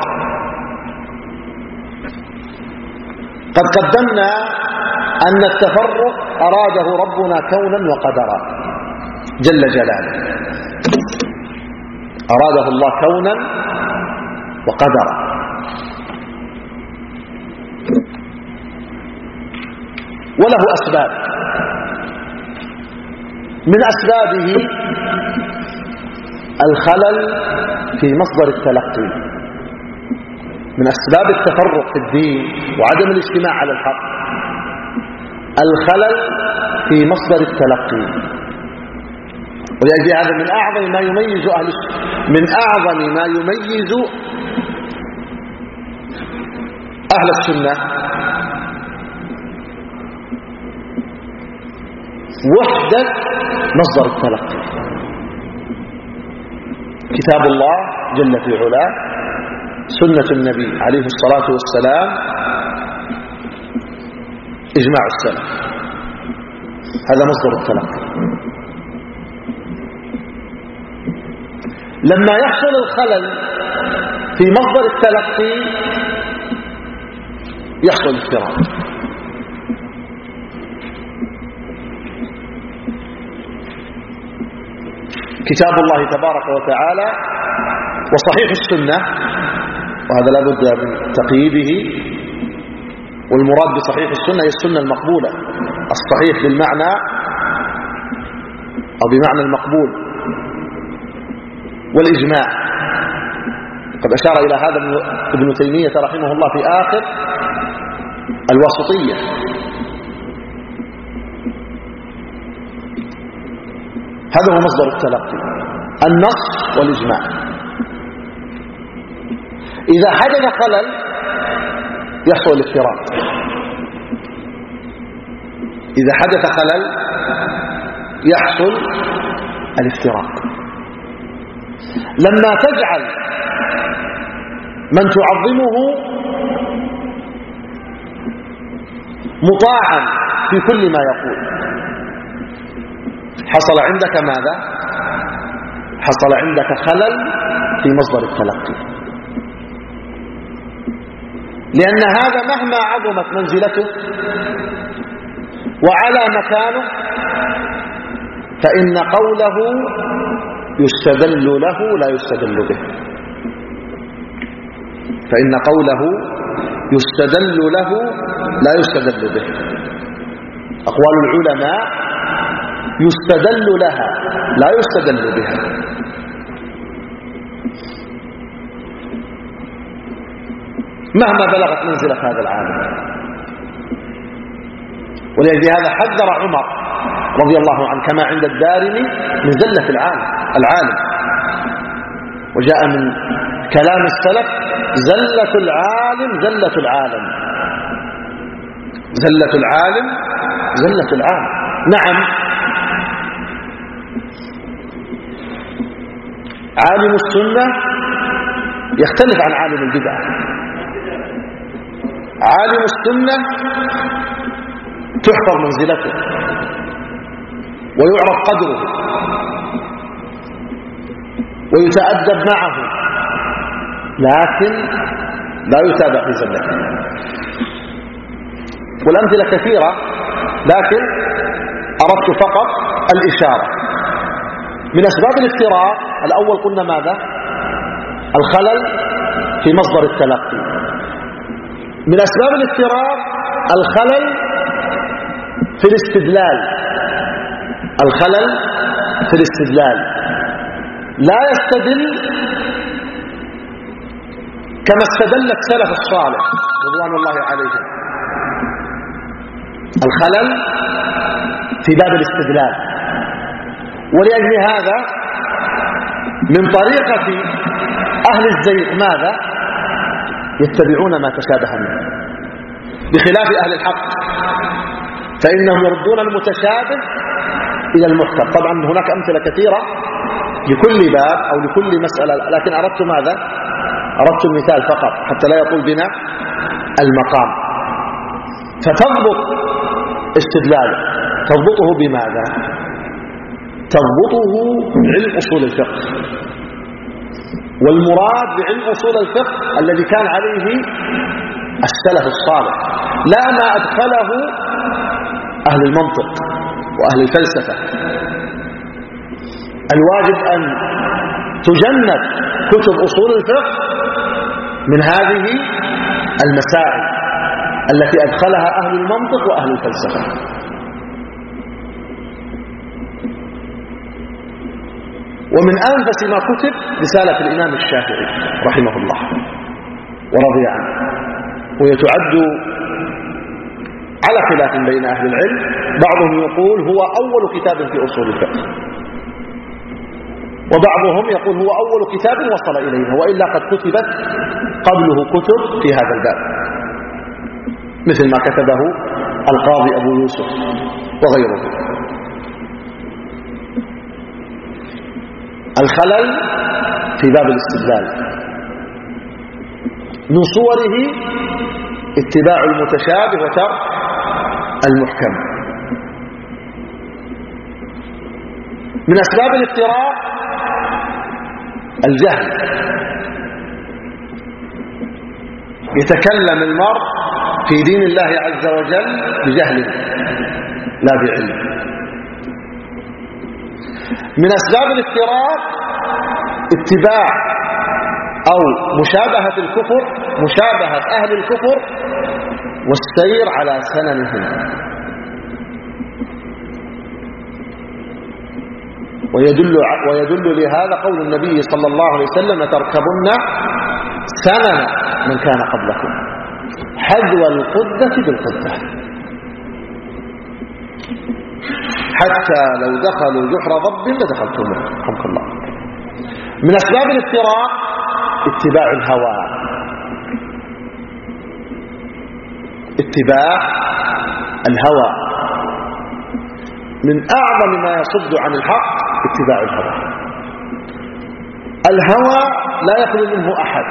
قد قدمنا أن التفرق أراده ربنا كونا وقدرا جل جلاله، أراده الله كونا وقدرا. وله أسباب، من أسبابه الخلل في مصدر التلقي. من أسباب التفرق في الدين وعدم الاجتماع على الحق الخلل في مصدر التلقي. ولأجل هذا من أعظم ما يميز أهل من أعظم ما يميز أهل السنة وحدة مصدر التلقي، كتاب الله جل في علاه، سنة النبي عليه الصلاة والسلام، إجماع السلف، هذا مصدر التلقي. لما يحصل الخلل في مصدر التلقي يحصل اضطراب. كتاب الله تبارك وتعالى وصحيح السنة، وهذا لا بد من تقييده، والمراد بصحيح السنة هي السنة المقبولة، الصحيح بالمعنى أو بمعنى المقبول، والإجماع. قد أشار إلى هذا ابن تيمية رحمه الله في آخر الواسطية. هذا هو مصدر التلقي، النص والإجماع. إذا حدث خلل يحصل الافتراق، إذا حدث خلل يحصل الافتراق. لما تجعل من تعظمه مطاعا في كل ما يقول، حصل عندك ماذا؟ حصل عندك خلل في مصدر التلقي. لأن هذا مهما عظمت منزلته وعلى مكانه فإن قوله يستدل له لا يستدل به، فإن قوله يستدل له لا يستدل به. أقوال العلماء يستدل لها لا يستدل بها. مهما بلغت منزلة هذا العالم. ولأجل هذا حذر عمر رضي الله عنه كما عند الدارمي من زلة العالم العالم وجاء من كلام السلف: زلة العالم زلة العالم، زلة العالم زلة العالم. نعم، عالم السنة يختلف عن عالم البدعة. عالم السنة تحفظ منزلته ويعرف قدره ويتأدب معه، لكن لا يتابع في زلته. والأمثلة كثيرة، لكن أردت فقط الإشارة. من أسباب الافتراق الأول قلنا ماذا؟ الخلل في مصدر التلقي. من أسباب الافتراق الخلل في الاستدلال، الخلل في الاستدلال. لا يستدل كما استدل السلف الصالح رضوان الله عليهم. الخلل في باب الاستدلال. ولأجل هذا من طريقة أهل الزيغ ماذا؟ يتبعون ما تشابه منه، بخلاف أهل الحق فإنهم يردون المتشابه إلى المحكم. طبعا هناك أمثلة كثيرة لكل باب أو لكل مسألة، لكن أردت ماذا؟ أردت المثال فقط حتى لا يطول بنا المقام. فتضبط استدلاله، تضبطه بماذا؟ تضبطه بعلم أصول الفقه. والمراد بعلم أصول الفقه الذي كان عليه السلف الصالح، لا ما أدخله أهل المنطق وأهل الفلسفة. الواجب أن تجنب كتب أصول الفقه من هذه المسائل التي أدخلها أهل المنطق وأهل الفلسفة. ومن أنفس ما كتب رسالة الإمام الشافعي رحمه الله ورضي عنه، ويتعد على خلاف بين أهل العلم. بعضهم يقول هو أول كتاب في أصول الفقه، وبعضهم يقول هو أول كتاب وصل إلينا، وإلا قد كتبت قبله كتب في هذا الباب مثل ما كتبه القاضي أبو يوسف وغيره. الخلل في باب الاستدلال من صوره اتباع المتشابه وترك المحكم. من أسباب الافتراق الجهل. يتكلم المرء في دين الله عز وجل بجهل لا بعلم. من أسباب الافتراق اتباع أو مشابهة الكفر، مشابهة أهل الكفر والسير على سننهم. ويدل, ويدل لهذا قول النبي صلى الله عليه وسلم: لتركبن سنن من كان قبلكم حذو القدة بالقدة حتى لو دخلوا جحر ضب لدخلتموه. رحمك الله. من أسباب الافتراق اتباع الهوى. اتباع الهوى من أعظم ما يصد عن الحق اتباع الهوى. الهوى لا يخلو منه أحد،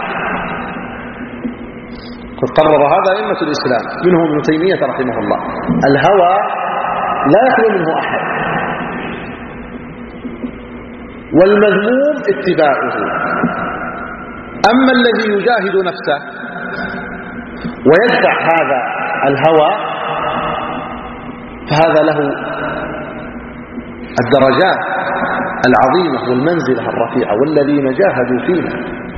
قد قرر هذا أئمة الإسلام منهم ابن تيمية رحمه الله. الهوى لا يخلو منه أحد. والمذموم اتباعه. أما الذي يجاهد نفسه ويدفع هذا الهوى، فهذا له الدرجات العظيمة والمنزلة الرفيعة، والذين جاهدوا فينا.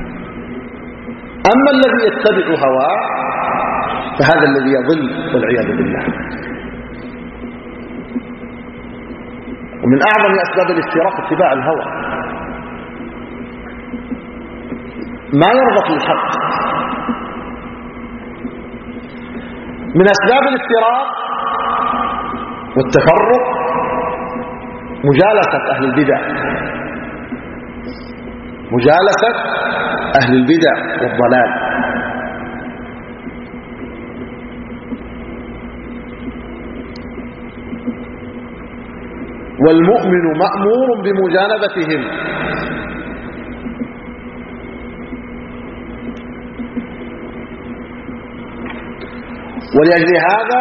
أما الذي يتبع هواه فهذا الذي يضل والعياذ بالله. ومن أعظم أسباب الافتراق اتباع الهوى، ما يربط الحق. من أسباب الافتراق والتفرق مجالسة أهل البدع، مجالسة أهل البدع والضلال. والمؤمن مأمور بمجانبتهم. ولأجل هذا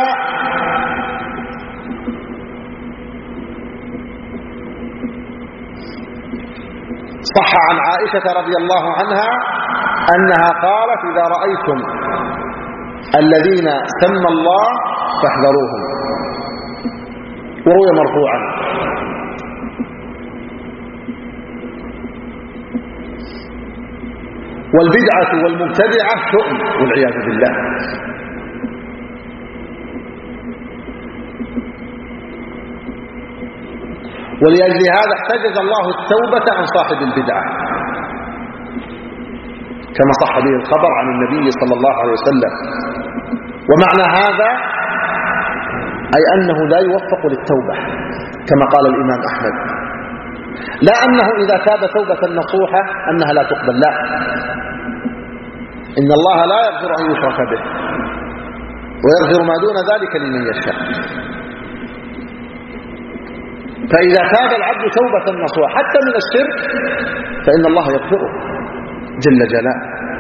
صح عن عائشة رضي الله عنها أنها قالت: إذا رأيتم الذين سمى الله فاحذروهم. وروي مرفوعا. والبدعة والمبتدعة شؤم والعياذ بالله. ولأجل هذا احتجز الله التوبة عن صاحب البدعة، كما صح به الخبر عن النبي صلى الله عليه وسلم. ومعنى هذا أي أنه لا يوفق للتوبة، كما قال الإمام أحمد. لا أنه إذا تاب توبة نصوحة أنها لا تقبل، لا، إن الله لا يغفر أن يشرك به ويغفر ما دون ذلك لمن يشاء. فإذا تاب العبد توبة نصوحة حتى من الشرك فإن الله يغفره جل جلاله.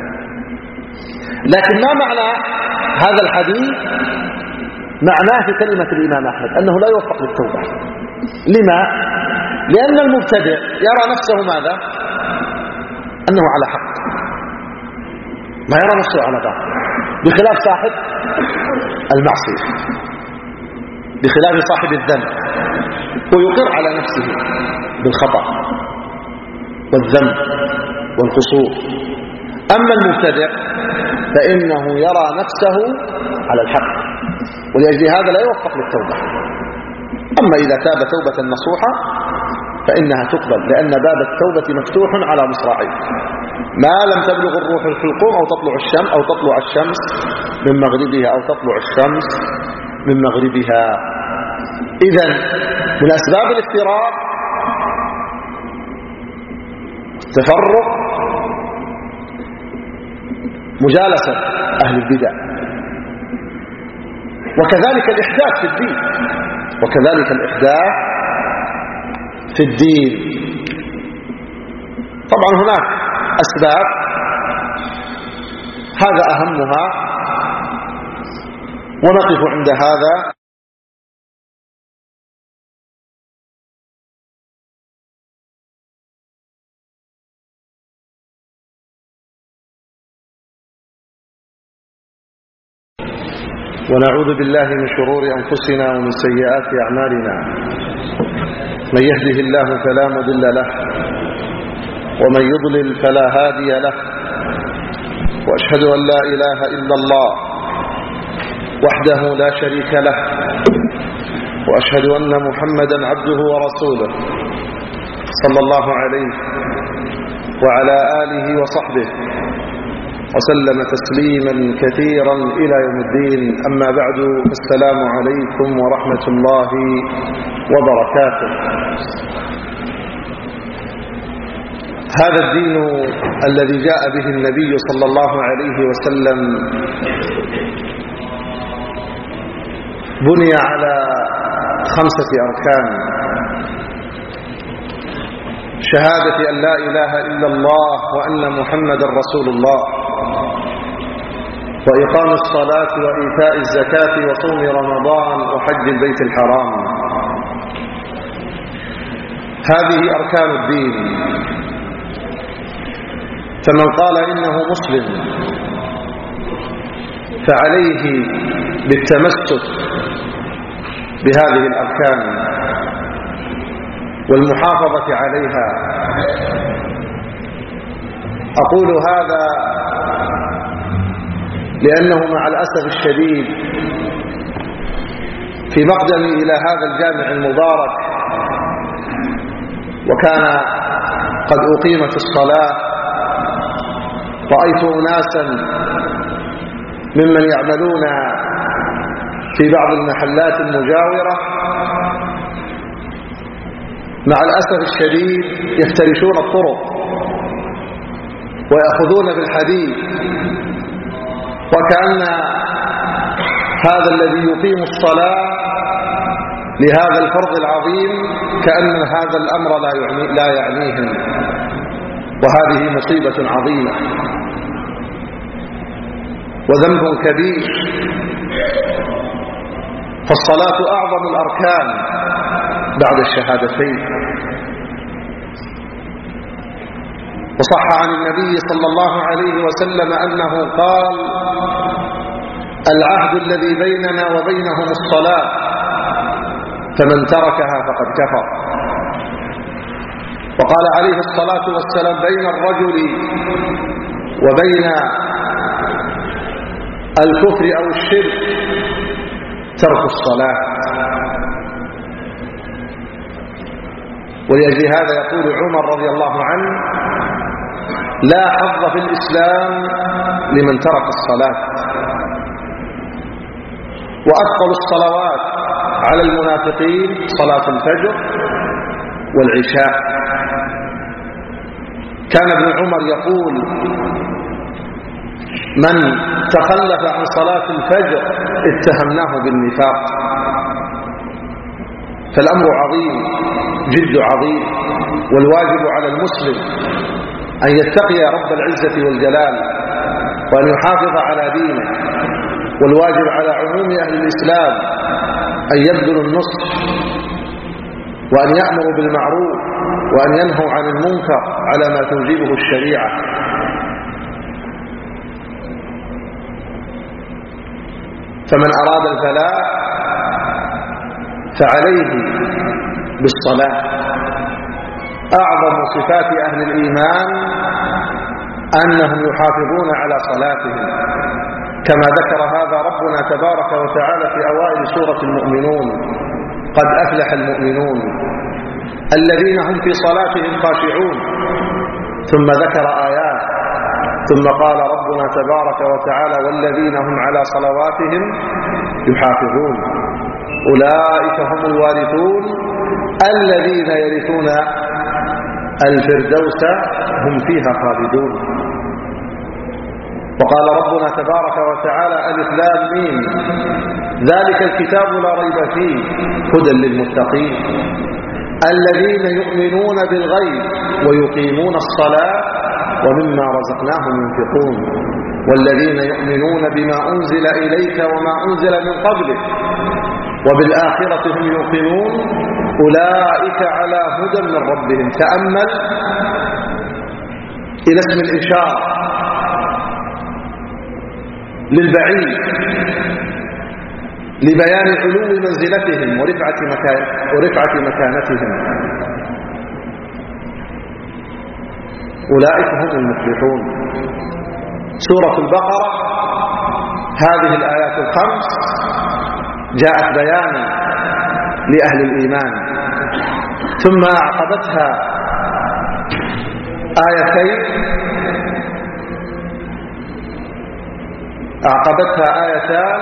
لكن ما معنى هذا الحديث؟ معناه في كلمة الإمام أحمد أنه لا يوفق للتوبة. لما؟ لأن المبتدع يرى نفسه ماذا؟ أنه على حق، ما يرى نفسه على باطل، بخلاف صاحب المعصية، بخلاف صاحب الذنب، ويقر على نفسه بالخطأ والذنب والقصور. أما المبتدع فإنه يرى نفسه على الحق، ولأجل هذا لا يوفق للتوبة. أما إذا تاب توبة نصوحة فإنها تقبل، لأن باب التوبة مفتوح على مصراعيه، ما لم تبلغ الروح الحلقوم أو تطلع الشمس أو تطلع الشمس من مغربها أو تطلع الشمس من مغربها. إذن من أسباب الافتراق تفرق مجالسة أهل البدع، وكذلك الإحداث في الدين، وكذلك الإحداث في الدين. طبعا هناك أسباب، هذا أهمها، ونقف عند هذا. ونعوذ بالله من شرور أنفسنا ومن سيئات أعمالنا. من يهده الله فلا مضل له، ومن يضلل فلا هادي له. وأشهد أن لا إله إلا الله وحده لا شريك له، وأشهد أن محمدا عبده ورسوله صلى الله عليه وعلى آله وصحبه وسلم تسليما كثيرا إلى يوم الدين. أما بعد، السلام عليكم ورحمة الله وبركاته. هذا الدين الذي جاء به النبي صلى الله عليه وسلم بني على خمسة أركان: شهادة أن لا إله إلا الله وأن محمدا رسول الله، وإقام الصلاة وإيتاء الزكاة وصوم رمضان وحج البيت الحرام. هذه أركان الدين. فمن قال إنه مسلم فعليه بالتمسك بهذه الأركان والمحافظة عليها. أقول هذا لأنه مع الأسف الشديد في مقدمي إلى هذا الجامع المبارك وكان قد أقيمت الصلاة رأيت أناسا ممن يعملون في بعض المحلات المجاورة مع الأسف الشديد يفترشون الطرق ويأخذون بالحديد، وكأن هذا الذي يقيم الصلاة لهذا الفرض العظيم كأن هذا الأمر لا يعني لا يعنيهم، وهذه مصيبة عظيمة وذنب كبير. فالصلاة أعظم الأركان بعد الشهادتين. وصح عن النبي صلى الله عليه وسلم أنه قال: العهد الذي بيننا وبينهم الصلاة، فمن تركها فقد كفر. وقال عليه الصلاة والسلام: بين الرجل وبين الكفر أو الشرك ترك الصلاة. ولأجل هذا يقول عمر رضي الله عنه: لا حظ في الإسلام لمن ترك الصلاة. وأثقل الصلوات على المنافقين صلاة الفجر والعشاء. كان ابن عمر يقول: من تخلف عن صلاة الفجر اتهمناه بالنفاق. فالأمر عظيم، جد عظيم، والواجب على المسلم أن يتقي رب العزة والجلال وأن يحافظ على دينه. والواجب على عموم أهل الإسلام أن يبذلوا النصح وأن يأمروا بالمعروف وأن ينهوا عن المنكر على ما توجبه الشريعة. فمن أراد الفلاح فعليه بالصلاة. أعظم صفات أهل الإيمان أنهم يحافظون على صلاتهم، كما ذكر هذا ربنا تبارك وتعالى في أوائل سورة المؤمنون: قد أفلح المؤمنون الذين هم في صلاتهم خاشعون. ثم ذكر آيات، ثم قال ربنا تبارك وتعالى: والذين هم على صلواتهم يحافظون أولئك هم الوارثون الذين يرثون الفردوس هم فيها خالدون. وقال ربنا تبارك وتعالى: ألف لام ميم ذلك الكتاب لا ريب فيه هدى للمتقين الذين يؤمنون بالغيب ويقيمون الصلاة ومما رزقناهم ينفقون والذين يؤمنون بما أنزل إليك وما أنزل من قبلك وبالآخرة هم يوقنون أولئك على هدى من ربهم. تأمل إلى اسم الإشارة للبعيد لبيان علو منزلتهم ورفعة, مكان ورفعة مكانتهم. أولئك هم المفلحون. سورة البقرة هذه الآيات الخمس جاءت بيانا لأهل الإيمان، ثم أعقبتها آيتين أعقبتها آيتان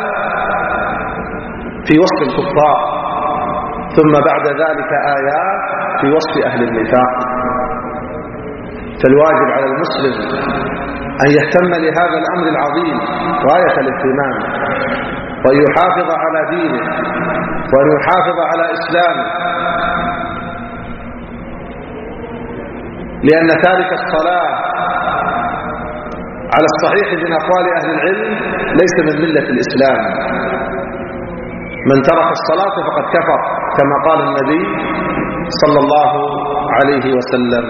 في وصف الكفار، ثم بعد ذلك آيات في وصف أهل النفاق. فالواجب على المسلم أن يهتم لهذا الأمر العظيم غاية الاهتمام، وأن يحافظ على دينه وأن يحافظ على إسلامه، لأن تارك الصلاة على الصحيح من أقوال أهل العلم ليس من ملة الإسلام. من ترك الصلاة فقد كفر، كما قال النبي صلى الله عليه وسلم.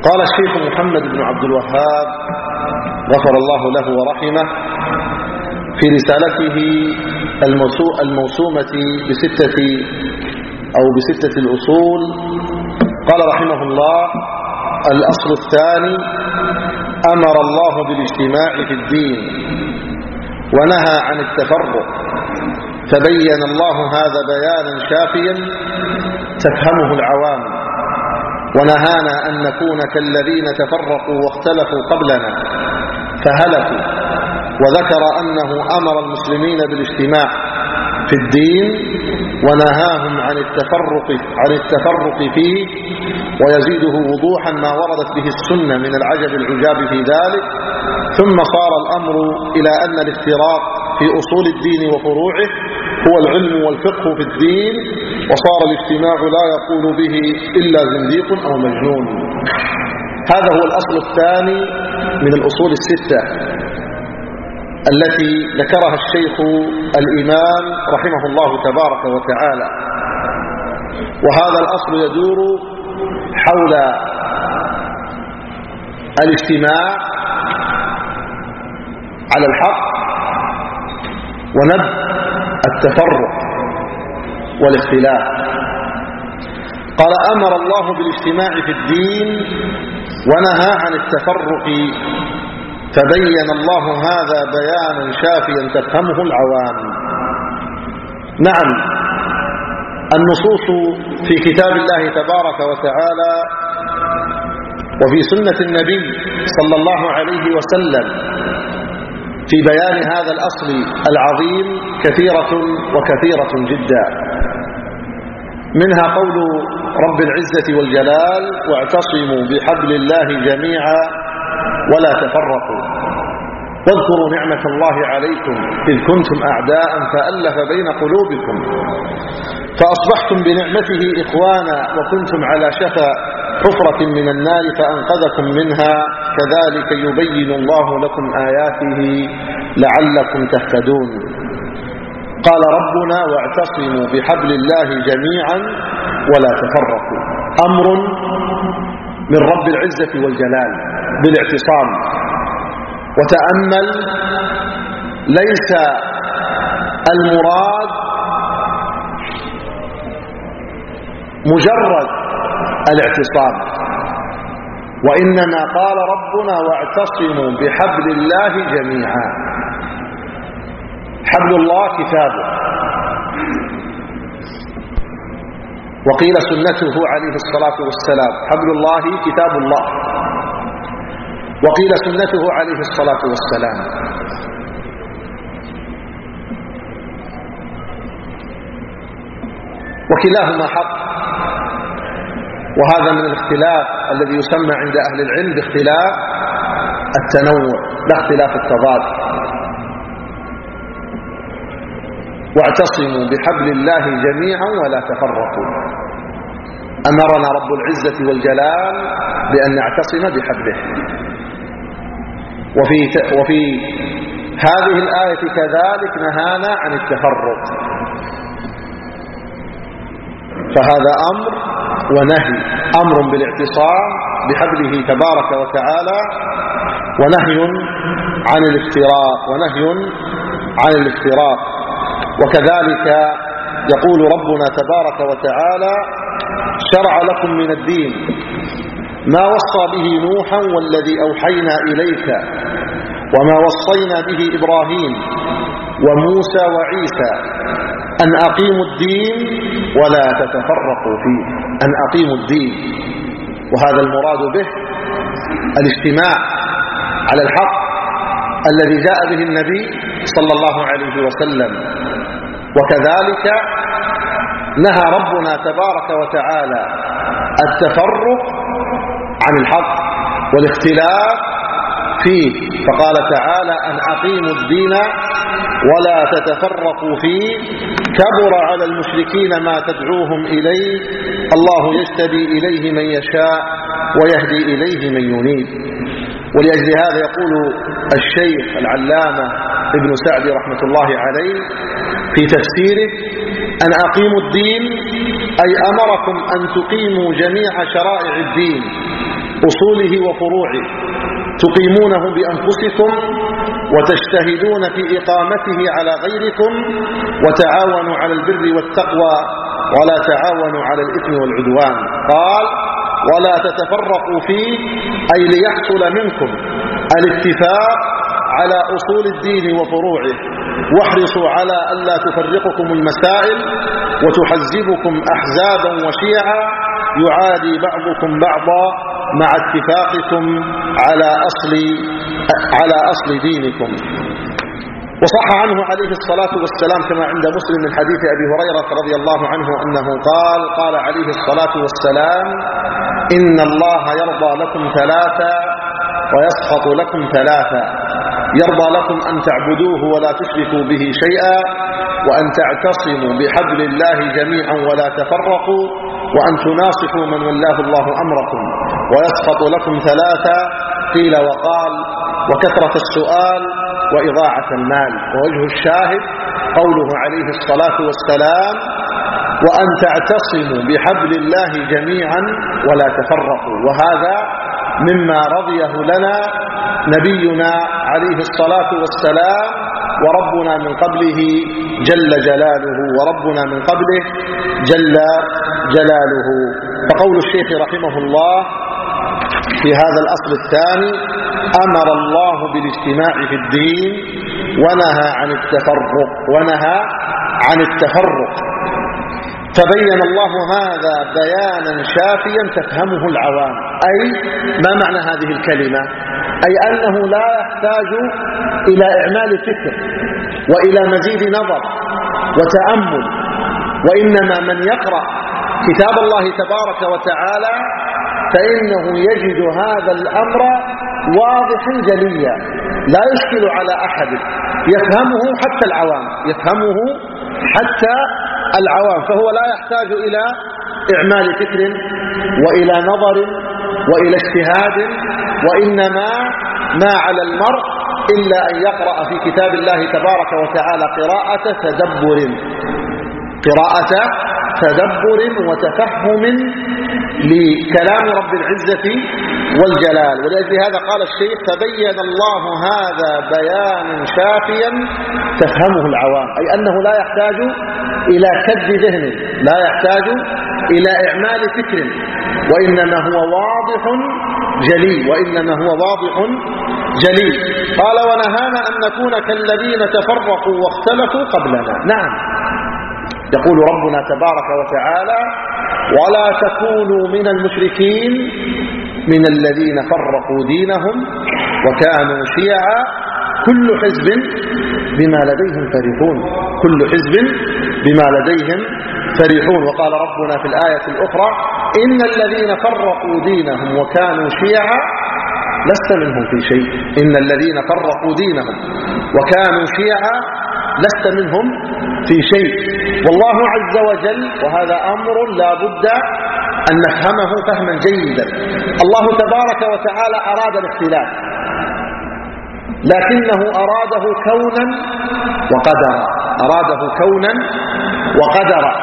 قال الشيخ محمد بن عبد الوهاب غفر الله له ورحمه في رسالته الموسومة بستة أو بستة الأصول، قال رحمه الله: الأصل الثاني: أمر الله بالاجتماع في الدين ونهى عن التفرق، فبين الله هذا بيانا شافيا تفهمه العوام، ونهانا أن نكون كالذين تفرقوا واختلفوا قبلنا فهلكوا، وذكر أنه أمر المسلمين بالاجتماع في الدين ونهاهم عن التفرق عن التفرق فيه، ويزيده وضوحا ما وردت به السنة من العجب العجاب في ذلك. ثم صار الأمر إلى أن الافتراق في أصول الدين وفروعه هو العلم والفقه في الدين، وصار الاجتماع لا يقول به إلا زنديق أو مجنون. هذا هو الأصل الثاني من الأصول الستة التي ذكرها الشيخ الإمام رحمه الله تبارك وتعالى، وهذا الأصل يدور حول الاجتماع على الحق ونبذ التفرق والاختلاف. قال: أمر الله بالاجتماع في الدين ونهى عن التفرق، فبين الله هذا بيانا شافيا تفهمه العوام. نعم، النصوص في كتاب الله تبارك وتعالى وفي سنة النبي صلى الله عليه وسلم في بيان هذا الأصل العظيم كثيرة وكثيرة جدا. منها قول رب العزة والجلال: واعتصموا بحبل الله جميعا ولا تفرقوا، واذكروا نعمة الله عليكم إذ كنتم أعداء فألف بين قلوبكم فأصبحتم بنعمته إخوانا وكنتم على شفا حفرة من النار فأنقذكم منها، كذلك يبين الله لكم آياته لعلكم تهتدون. قال ربنا: واعتصموا بحبل الله جميعا ولا تفرقوا، أمر من رب العزة والجلال بالاعتصام. وتأمل، ليس المراد مجرد الاعتصام، وإنما قال ربنا: واعتصموا بحبل الله جميعا. حبل الله كتابه، وقيل سنته عليه الصلاة والسلام. حبل الله كتاب الله، وقيل سنته عليه الصلاة والسلام. وكلاهما حق، وهذا من الاختلاف الذي يسمى عند أهل العلم باختلاف التنوع لا اختلاف التضاد. واعتصموا بحبل الله جميعا ولا تفرقوا. أمرنا رب العزة والجلال بأن نعتصم بحبله. وفي وفي هذه الآية كذلك نهانا عن التفرق، فهذا أمر ونهي: أمر بالاعتصام بحبله تبارك وتعالى، ونهي عن الافتراق ونهي عن الافتراق. وكذلك يقول ربنا تبارك وتعالى: شرع لكم من الدين ما وصى به نوحا والذي أوحينا إليك وما وصينا به إبراهيم وموسى وعيسى أن أقيموا الدين ولا تتفرقوا فيه. أن أقيموا الدين، وهذا المراد به الاجتماع على الحق الذي جاء به النبي صلى الله عليه وسلم. وكذلك نهى ربنا تبارك وتعالى التفرق عن الحق والاختلاف فيه، فقال تعالى: أن أقيموا الدين ولا تتفرقوا فيه، كبر على المشركين ما تدعوهم إليه، الله يجتبي إليه من يشاء ويهدي إليه من ينيب. ولأجل هذا يقول الشيخ العلامة ابن سعدي رحمة الله عليه في تفسيره: أن أقيموا الدين أي أمركم أن تقيموا جميع شرائع الدين أصوله وفروعه، تقيمونه بأنفسكم وتجتهدون في إقامته على غيركم، وتعاونوا على البر والتقوى ولا تعاونوا على الإثم والعدوان. قال: ولا تتفرقوا فيه، أي ليحصل منكم الاتفاق على أصول الدين وفروعه، واحرصوا على ألا تفرقكم المسائل وتحزبكم أحزابا وشيعا يعادي بعضكم بعضا مع اتفاقكم على أصل على أصل دينكم. وصح عنه عليه الصلاة والسلام كما عند مسلم من حديث أبي هريرة رضي الله عنه أنه قال: قال عليه الصلاة والسلام: إن الله يرضى لكم ثلاثا ويسخط لكم ثلاثا، يرضى لكم أن تعبدوه ولا تشركوا به شيئا، وأن تعتصموا بحبل الله جميعا ولا تفرقوا، وأن تناصحوا من ولاه الله أمركم. ويسخط لكم ثلاثا، قيل وقال: وكثرة السؤال وإضاعة المال. ووجه الشاهد قوله عليه الصلاة والسلام: وأن تعتصموا بحبل الله جميعا ولا تفرقوا. وهذا مما رضيه لنا نبينا عليه الصلاة والسلام وربنا من قبله جل جلاله وربنا من قبله جل جلاله. فقول الشيخ رحمه الله في هذا الأصل الثاني: أمر الله بالاجتماع في الدين ونهى عن التفرق ونهى عن التفرق فبين الله هذا بيانا شافيا تفهمه العوام. أي ما معنى هذه الكلمة؟ أي أنه لا يحتاج إلى إعمال فكر وإلى مزيد نظر وتأمل، وإنما من يقرأ كتاب الله تبارك وتعالى فإنه يجد هذا الأمر واضحا جليا لا يشكل على أحد، يفهمه حتى العوام يفهمه حتى العوام فهو لا يحتاج إلى إعمال فكر وإلى نظر وإلى اجتهاد، وإنما ما على المرء إلا أن يقرأ في كتاب الله تبارك وتعالى قراءة تدبر قراءة تدبر وتفهم لكلام رب العزة والجلال. ولأجل هذا قال الشيخ: فبين الله هذا بيانا شافيا تفهمه العوام، أي أنه لا يحتاج إلى كد ذهن، لا يحتاج إلى إعمال فكر، وإنما هو واضح جلي وإنما هو واضح جلي. قال: ونهانا أن نكون كالذين تفرقوا واختلفوا قبلنا. نعم، يقول ربنا تبارك وتعالى: ولا تكونوا من المشركين من الذين فرقوا دينهم وكانوا شيعا كل حزب بما لديهم فرحون كل حزب بما لديهم فرحون. وقال ربنا في الآية الأخرى: إن الذين فرقوا دينهم وكانوا شيعا لست منهم في شيء إن الذين فرقوا دينهم وكانوا شيعا لست منهم في شيء. والله عز وجل، وهذا أمر لا بد أن نفهمه فهما جيدا، الله تبارك وتعالى أراد الاختلاف، لكنه أراده كونا وقدرا أراده كونا وقدرا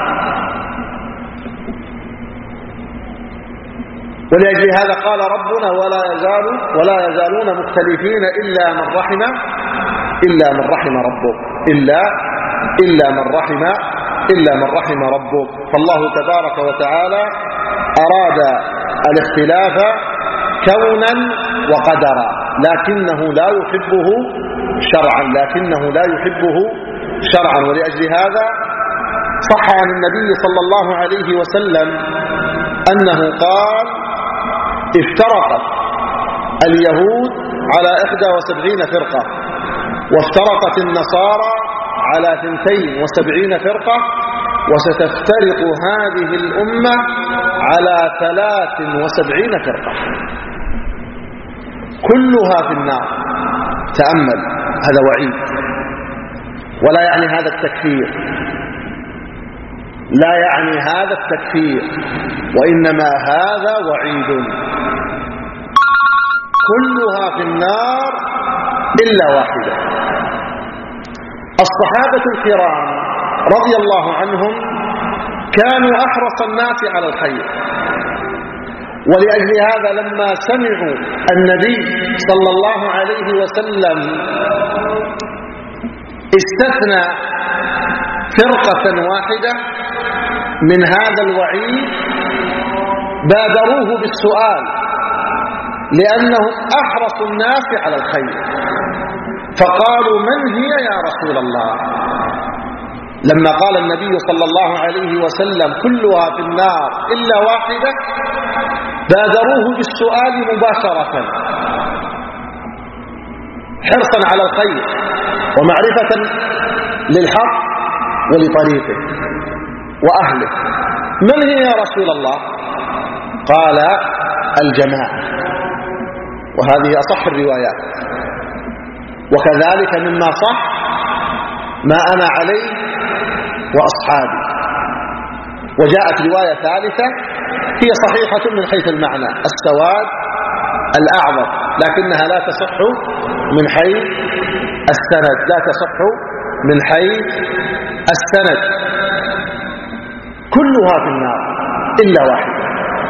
ولأجل هذا قال ربنا: ولا يزال ولا يزالون مختلفين إلا من رحم إلا من رحم ربك إلا إلا من رحم إلا من رحم ربك. فالله تبارك وتعالى أراد الاختلاف كونا وقدرا، لكنه لا يحبه شرعا لكنه لا يحبه شرعا ولأجل هذا صح عن النبي صلى الله عليه وسلم أنه قال: افترقت اليهود على إحدى وسبعين فرقة، وافترقت النصارى على ثنتين وسبعين فرقة، وستفترق هذه الأمة على ثلاث وسبعين فرقة كلها في النار. تأمل، هذا وعيد، ولا يعني هذا التكفير لا يعني هذا التكفير وإنما هذا وعيد. كلها في النار إلا واحدة. الصحابة الكرام رضي الله عنهم كانوا أحرص الناس على الخير، ولأجل هذا لما سمعوا النبي صلى الله عليه وسلم استثنى فرقة واحدة من هذا الوعيد بادروه بالسؤال، لأنهم أحرص الناس على الخير، فقالوا: من هي يا رسول الله؟ لما قال النبي صلى الله عليه وسلم: كلها في النار إلا واحدة، بادروه بالسؤال مباشرة، حرصا على الخير ومعرفة للحق ولطريقه وأهله. من هي يا رسول الله؟ قال: الجماعة. وهذه أصح الروايات، وكذلك مما صح ما أنا عليه وأصحابي. وجاءت رواية ثالثة هي صحيحة من حيث المعنى: السواد الأعظم، لكنها لا تصح من حيث السند، لا تصح من حيث السند. كلها في النار إلا واحدة،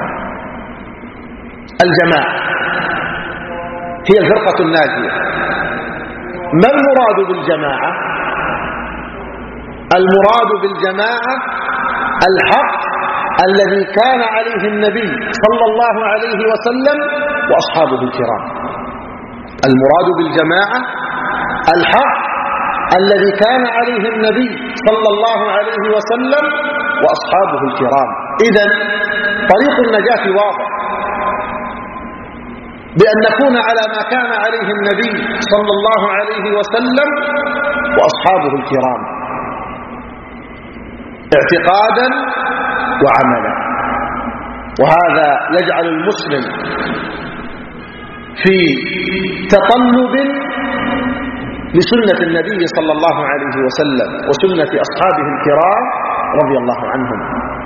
الجماعة هي الفرقة الناجية. ما المراد بالجماعة؟ المراد بالجماعة الحق الذي كان عليه النبي صلى الله عليه وسلم وأصحابه الكرام. المراد بالجماعة الحق الذي كان عليه النبي صلى الله عليه وسلم وأصحابه الكرام. إذن طريق النجاة واضح، بأن نكون على ما كان عليه النبي صلى الله عليه وسلم وأصحابه الكرام اعتقادا وعملا. وهذا يجعل المسلم في تطلب لسنة النبي صلى الله عليه وسلم وسنة أصحابه الكرام رضي الله عنهم.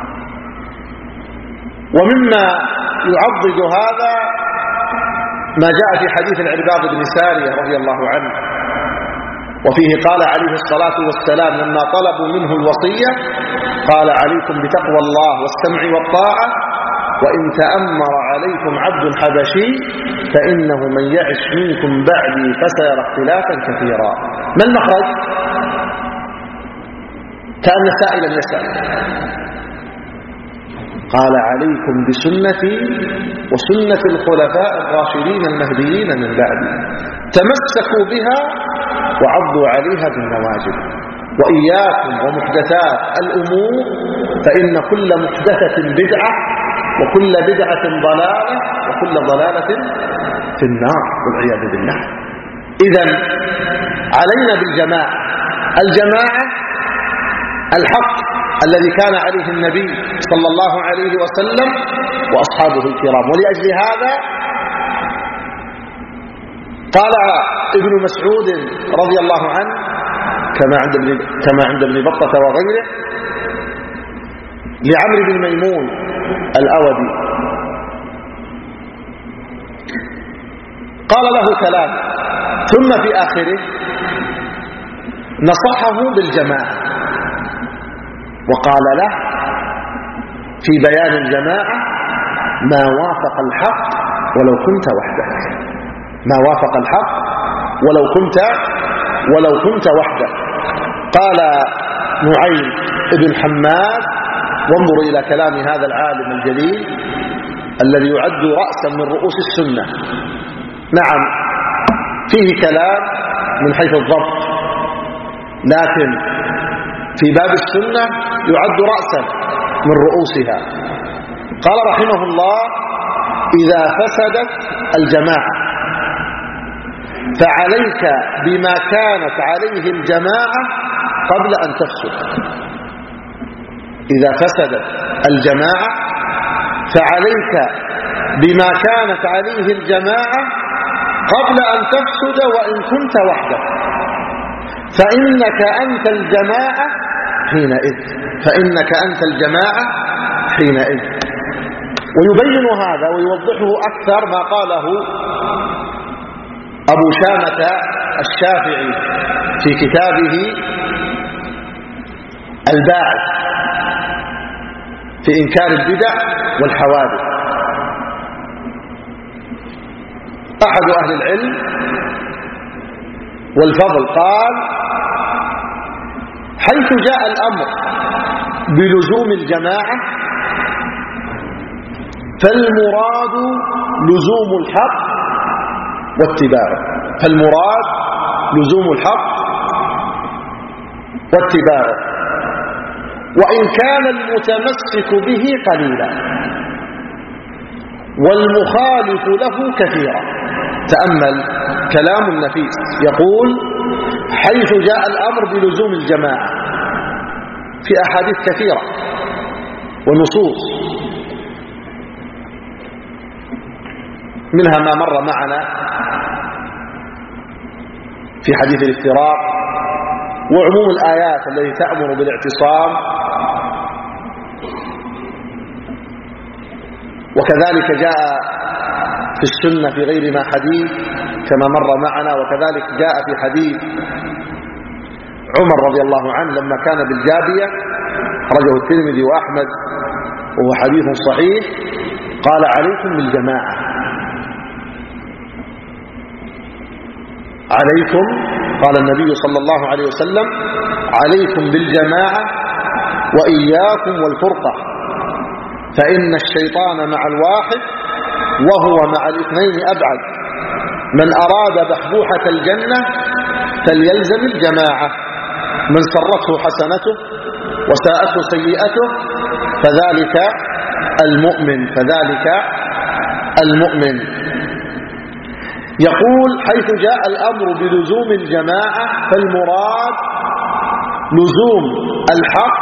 ومما يعضد هذا ما جاء في حديث العرباض بن سارية رضي الله عنه، وفيه قال عليه الصلاة والسلام لما طلبوا منه الوصية قال: عليكم بتقوى الله والسمع والطاعة، وإن تأمر عليكم عبد حبشي فإنه من يعش منكم بعدي فسيرى اختلافا كثيرا. ما المخرج؟ كأن سائلا يسأل. قال: عليكم بسنتي وسنة الخلفاء الراشدين المهديين من بعدي، تمسكوا بها وعضوا عليها بالنواجذ، وإياكم ومحدثات الأمور فإن كل محدثة بدعة وكل بدعة ضلالة وكل ضلالة في النار والعياذ بالله. إذن علينا بالجماعة، الجماعة الحق الذي كان عليه النبي صلى الله عليه وسلم وأصحابه الكرام. ولأجل هذا قال ابن مسعود رضي الله عنه كما عند ابن كما عند ابن بطة وغيره لعمرو بن ميمون الأودي، قال له كلام ثم في آخره نصحه بالجماعة، وقال له في بيان الجماعة: ما وافق الحق ولو كنت وحدك، ما وافق الحق ولو كنت ولو كنت وحدك. قال نعيم بن حماد: وانظر إلى كلام هذا العالم الجليل الذي يعد رأسا من رؤوس السنة. نعم فيه كلام من حيث الضبط، لكن في باب السنة يعد رأسا من رؤوسها. قال رحمه الله: إذا فسدت الجماعة فعليك بما كانت عليه الجماعة قبل أن تفسد. إذا فسدت الجماعة فعليك بما كانت عليه الجماعة قبل أن تفسد وإن كنت وحدك، فإنك أنت الجماعة حينئذ فإنك أنت الجماعة حينئذ. ويبين هذا ويوضحه أكثر ما قاله أبو شامة الشافعي في كتابه الباعث في إنكار البدع والحوادث. أحد أهل العلم والفضل قال حيث جاء الأمر بلزوم الجماعة فالمراد لزوم الحق واتباعه فالمراد لزوم الحق واتباعه وإن كان المتمسك به قليلا والمخالف له كثيرا. تأمل كلام نفيس يقول حيث جاء الأمر بلزوم الجماعة في أحاديث كثيرة ونصوص منها ما مر معنا في حديث الافتراق وعموم الآيات التي تأمر بالاعتصام وكذلك جاء في السنة في غير ما حديث كما مر معنا وكذلك جاء في حديث عمر رضي الله عنه لما كان بالجابية خرجه الترمذي وأحمد وهو حديث صحيح قال عليكم بالجماعة عليكم قال النبي صلى الله عليه وسلم عليكم بالجماعة وإياكم والفرقة فإن الشيطان مع الواحد وهو مع الاثنين أبعد من أراد بحبوحة الجنة فليلزم الجماعة من سرته حسنته وساءته سيئته فذلك المؤمن فذلك المؤمن يقول حيث جاء الأمر بلزوم الجماعة فالمراد لزوم الحق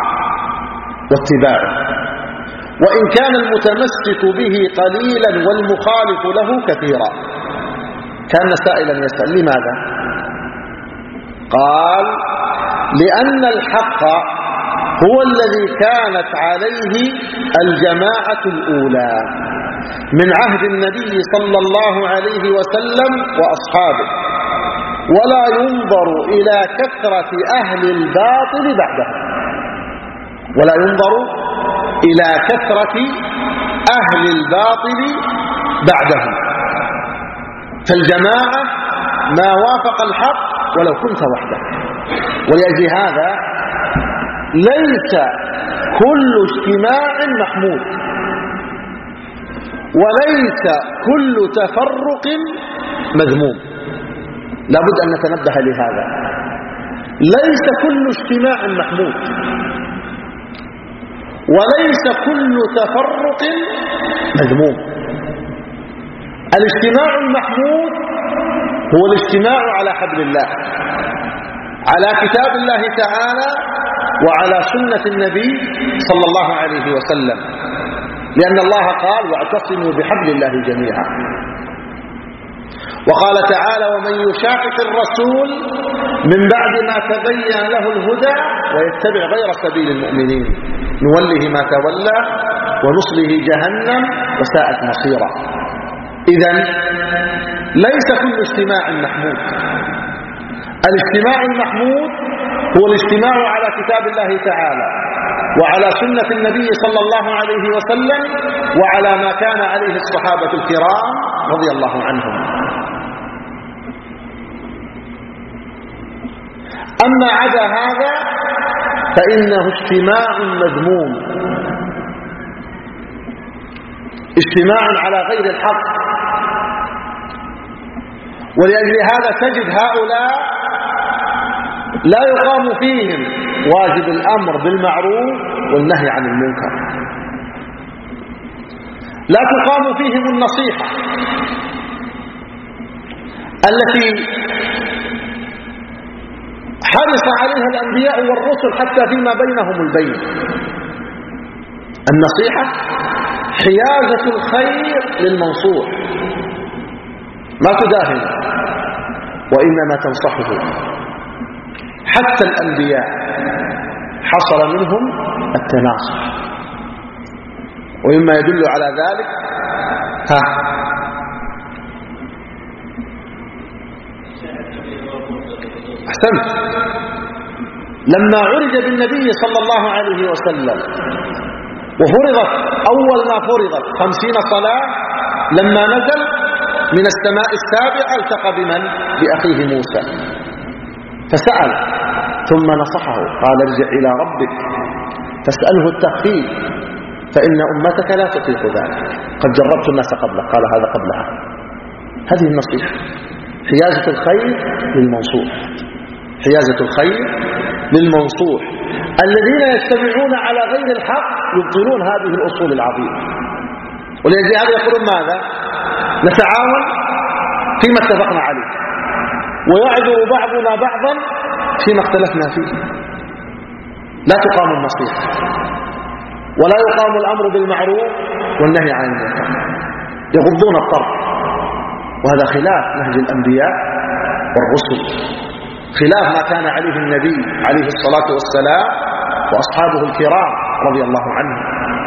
واتباعه وإن كان المتمسك به قليلا والمخالف له كثيرا. كان سائلا يسأل لماذا؟ قال لأن الحق هو الذي كانت عليه الجماعة الأولى من عهد النبي صلى الله عليه وسلم وأصحابه ولا ينظر إلى كثرة أهل الباطل بعده ولا ينظر إلى كثرة أهل الباطل بعدهم فالجماعة ما وافق الحق ولو كنت وحدك. ولأجل هذا ليس كل اجتماع محمود وليس كل تفرق مذموم. لابد أن نتنبه لهذا. ليس كل اجتماع محمود وليس كل تفرق مذموم. الاجتماع المحمود هو الاجتماع على حبل الله على كتاب الله تعالى وعلى سنة النبي صلى الله عليه وسلم لأن الله قال واعتصموا بحبل الله جميعا وقال تعالى ومن يشاقق الرسول من بعد ما تبين له الهدى ويتبع غير سبيل المؤمنين نوله ما تولى ونصله جهنم وساءت مصيرا. إذن ليس كل اجتماع محمود. الاجتماع المحمود هو الاجتماع على كتاب الله تعالى وعلى سنة النبي صلى الله عليه وسلم وعلى ما كان عليه الصحابة الكرام رضي الله عنهم. أما عدا هذا فإنه اجتماع مذموم اجتماع على غير الحق. ولأجل هذا تجد هؤلاء لا يقام فيهم واجب الأمر بالمعروف والنهي عن المنكر لا تقام فيهم النصيحة التي حرص عليها الأنبياء والرسل حتى فيما بينهم البين. النصيحة حيازة الخير للمنصوح ما تداهن وإنما تنصحه. حتى الأنبياء حصل منهم التناصح ومما يدل على ذلك ها أحسنت لما عرج بالنبي صلى الله عليه وسلم وفرضت أول ما فرضت خمسين صلاة لما نزل من السماء السابعة التقى بمن؟ بأخيه موسى، فسأل ثم نصحه قال ارجع إلى ربك فاسأله التخفيف فإن أمتك لا تطيق ذلك، قد جربت الناس قبلك، قال هذا قبلها. هذه النصيحة، حيازة الخير للمنصوح، حيازة الخير للمنصوح. الذين يجتمعون على غير الحق يبطلون هذه الأصول العظيمة. ولذلك هذا يقولون ماذا؟ نتعاون فيما اتفقنا عليه ويعذر بعضنا بعضا فيما اختلفنا فيه. لا تقام النصيحة ولا يقام الأمر بالمعروف والنهي عن المنكر، يغضون الطرف، وهذا خلاف نهج الأنبياء والرسل، خلاف ما كان عليه النبي عليه الصلاة والسلام وأصحابه الكرام رضي الله عنهم.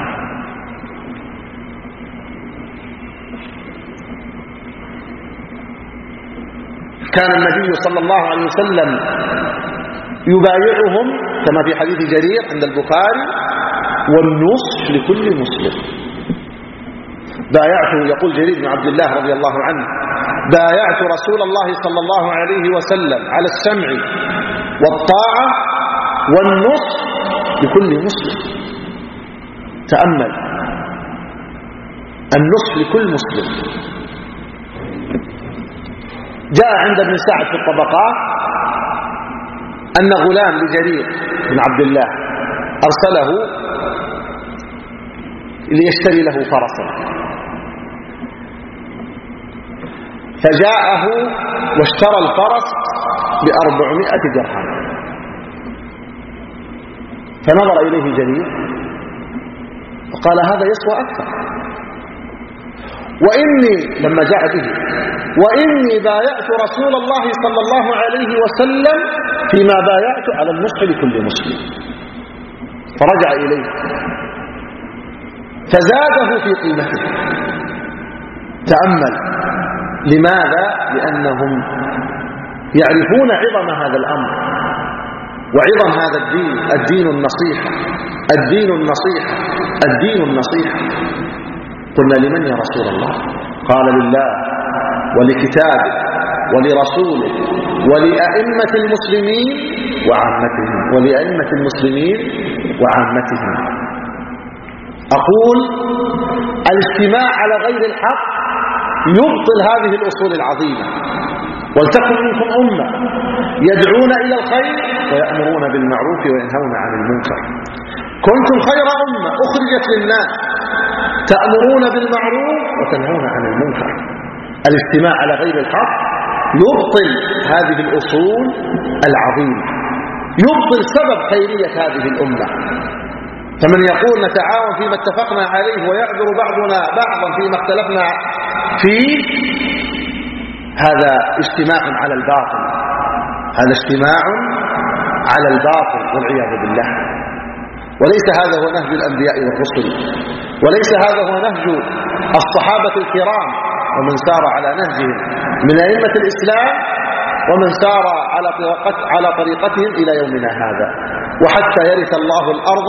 كان النبي صلى الله عليه وسلم يبايعهم كما في حديث جرير عند البخاري والنصح لكل مسلم. بايعته، يقول جرير بن عبد الله رضي الله عنه، بايعت رسول الله صلى الله عليه وسلم على السمع والطاعة والنصح لكل مسلم. تأمل، النصح لكل مسلم. جاء عند ابن سعد في الطبقات أن غلام لجرير بن عبد الله أرسله ليشتري له فرسا، فجاءه واشترى الفرس بأربعمائة درهم، فنظر إليه جرير وقال هذا يسوى أكثر، وإني لما جاء به وإني بايعت رسول الله صلى الله عليه وسلم فيما بايعت على النصح لكل مسلم. فرجع إليه فزاده في قيمته. تأمل، لماذا؟ لأنهم يعرفون عظم هذا الأمر وعظم هذا الدين. الدين النصيحة، الدين النصيحة، الدين النصيحة. قلنا لمن يا رسول الله؟ قال لله ولكتابه ولرسوله ولأئمة المسلمين وعامتهم، ولأئمة المسلمين وعامتهم. أقول الاجتماع على غير الحق يبطل هذه الأصول العظيمة. ولتكن منكم أمة يدعون إلى الخير ويأمرون بالمعروف وينهون عن المنكر. كنتم خير أمة أخرجت للناس تأمرون بالمعروف وتنهون عن المنكر. الاجتماع على غير الحق يبطل هذه الأصول العظيمة، يبطل سبب خيرية هذه الأمة. فمن يقول نتعاون فيما اتفقنا عليه ويعذر بعضنا بعضا فيما اختلفنا فيه، هذا اجتماع على الباطل، هذا اجتماع على الباطل والعياذ بالله. وليس هذا هو نهج الأنبياء والرسل، وليس هذا هو نهج الصحابة الكرام ومن سار على نهجهم من أئمة الإسلام ومن سار على طريقتهم إلى يومنا هذا، وحتى يرث الله الأرض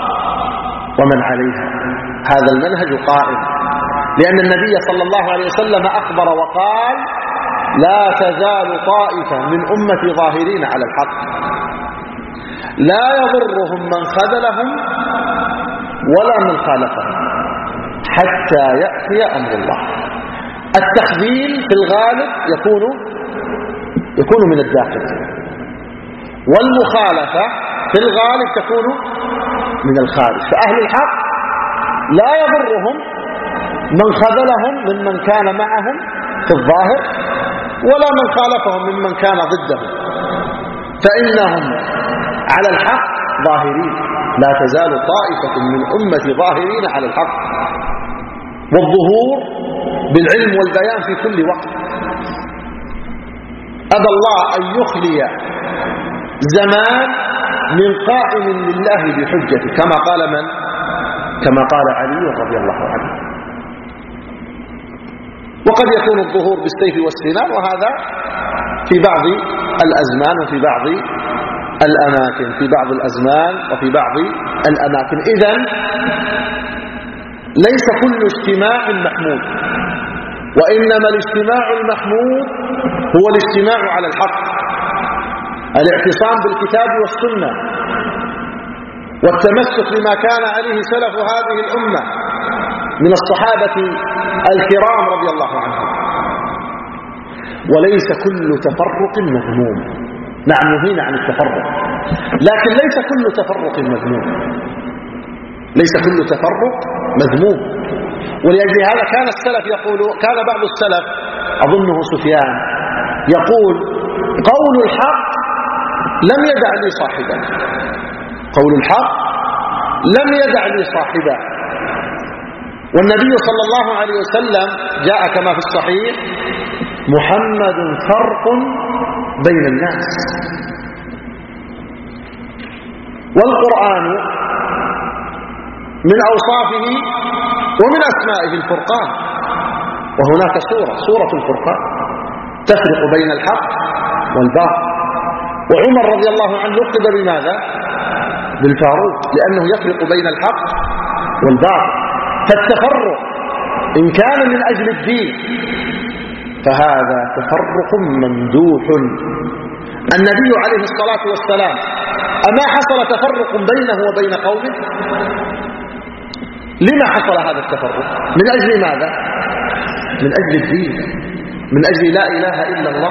ومن عليها. هذا المنهج قائم، لأن النبي صلى الله عليه وسلم أخبر وقال لا تزال طائفة من أمتي ظاهرين على الحق لا يضرهم من خذلهم ولا من خالفهم حتى يأتي أمر الله. التخذيل في الغالب يكون يكون من الداخل، والمخالفة في الغالب تكون من الخارج. فأهل الحق لا يضرهم من خذلهم ممن كان معهم في الظاهر ولا من خالفهم ممن كان ضدهم، فإنهم على الحق ظاهرين. لا تزال طائفة من أمتي ظاهرين على الحق، والظهور بالعلم والبيان في كل وقت. أبى الله أن يخلي زمان من قائم لله بحجته، كما قال من؟ كما قال علي رضي الله عنه. وقد يكون الظهور بالسيف والسنان، وهذا في بعض الأزمان وفي بعض الأماكن، في بعض الأزمان وفي بعض الأماكن. إذن ليس كل اجتماع محمود، وإنما الاجتماع المحمود هو الاجتماع على الحق، الاعتصام بالكتاب والسنة والتمسك بما كان عليه سلف هذه الأمة من الصحابة الكرام رضي الله عنهم. وليس كل تفرق مذموم. نعم نهينا عن التفرق، لكن ليس كل تفرق مذموم، ليس كل تفرق مذموم. ولأجل هذا كان السلف يقول، كان بعض السلف أظنه سفيان يقول: قول الحق لم يدع لي صاحبا، قول الحق لم يدع لي صاحبا. والنبي صلى الله عليه وسلم جاء كما في الصحيح: محمد فرق بين الناس. والقرآن من أوصافه ومن أسمائه الفرقان، وهناك سورة سورة الفرقان تفرق بين الحق والباطل. وعمر رضي الله عنه لقب بماذا؟ بالفاروق، لأنه يفرق بين الحق والباطل. فالتفرق إن كان من أجل الدين فهذا تفرق ممدوح. النبي عليه الصلاة والسلام أما حصل تفرق بينه وبين قومه؟ لما حصل هذا التفرق؟ من أجل ماذا؟ من أجل الدين، من أجل لا إله إلا الله.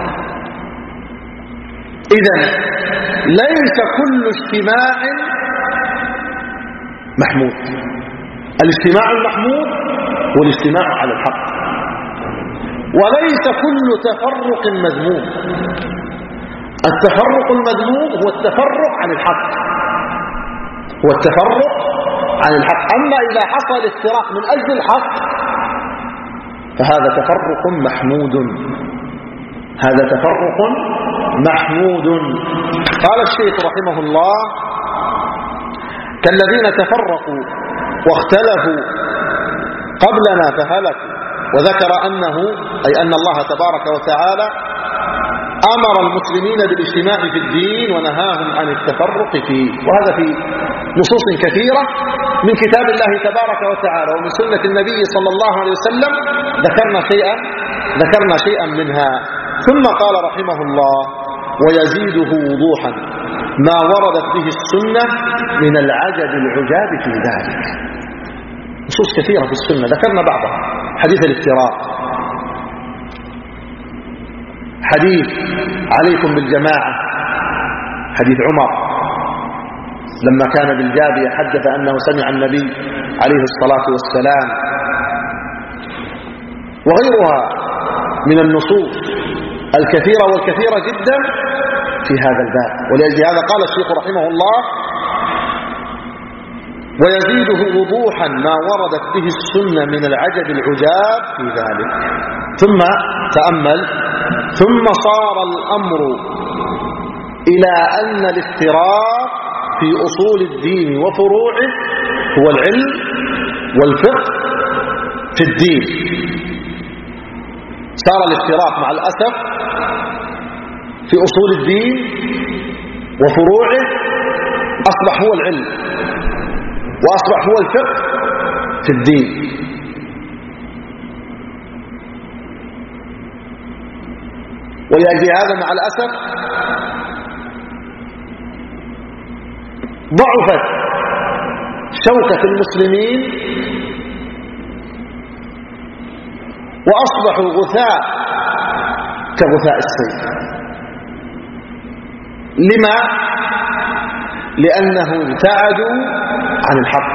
إذن ليس كل اجتماع محمود. الاجتماع المحمود هو الاجتماع على الحق، وليس كل تفرق مذموم. التفرق المذموم هو التفرق عن الحق، هو التفرق عن الحق. أما إذا حصل افتراق من أجل الحق فهذا تفرق محمود، هذا تفرق محمود. قال الشيخ رحمه الله: كالذين تفرقوا واختلفوا قبلنا فهلكوا. وذكر أنه أي أن الله تبارك وتعالى أمر المسلمين بالاجتماع في الدين ونهاهم عن التفرق فيه. وهذا في نصوص كثيرة من كتاب الله تبارك وتعالى ومن سنة النبي صلى الله عليه وسلم، ذكرنا شيئا ذكرنا شيئا منها. ثم قال رحمه الله: ويزيده وضوحا ما وردت به السنة من العجب العجاب في ذلك. نصوص كثيرة في السنة ذكرنا بعضها: حديث الافتراق، حديث عليكم بالجماعة، حديث عمر لما كان بالجابية حدث أنه سمع النبي عليه الصلاة والسلام، وغيرها من النصوص الكثيرة والكثيرة جدا في هذا الباب. ولأجل هذا قال الشيخ رحمه الله: ويزيده وضوحا ما وردت به السنة من العجب العجاب في ذلك. ثم تأمل: ثم صار الأمر إلى أن الافتراق في أصول الدين وفروعه هو العلم والفقه في الدين. صار الافتراق مع الأسف في أصول الدين وفروعه أصبح هو العلم، وأصبح هو الفقه في الدين. ولأجل هذا مع الأسف ضعفت شوكة المسلمين وأصبحوا غثاء كغثاء السيل. لما؟ لأنه ابتعدوا عن الحق.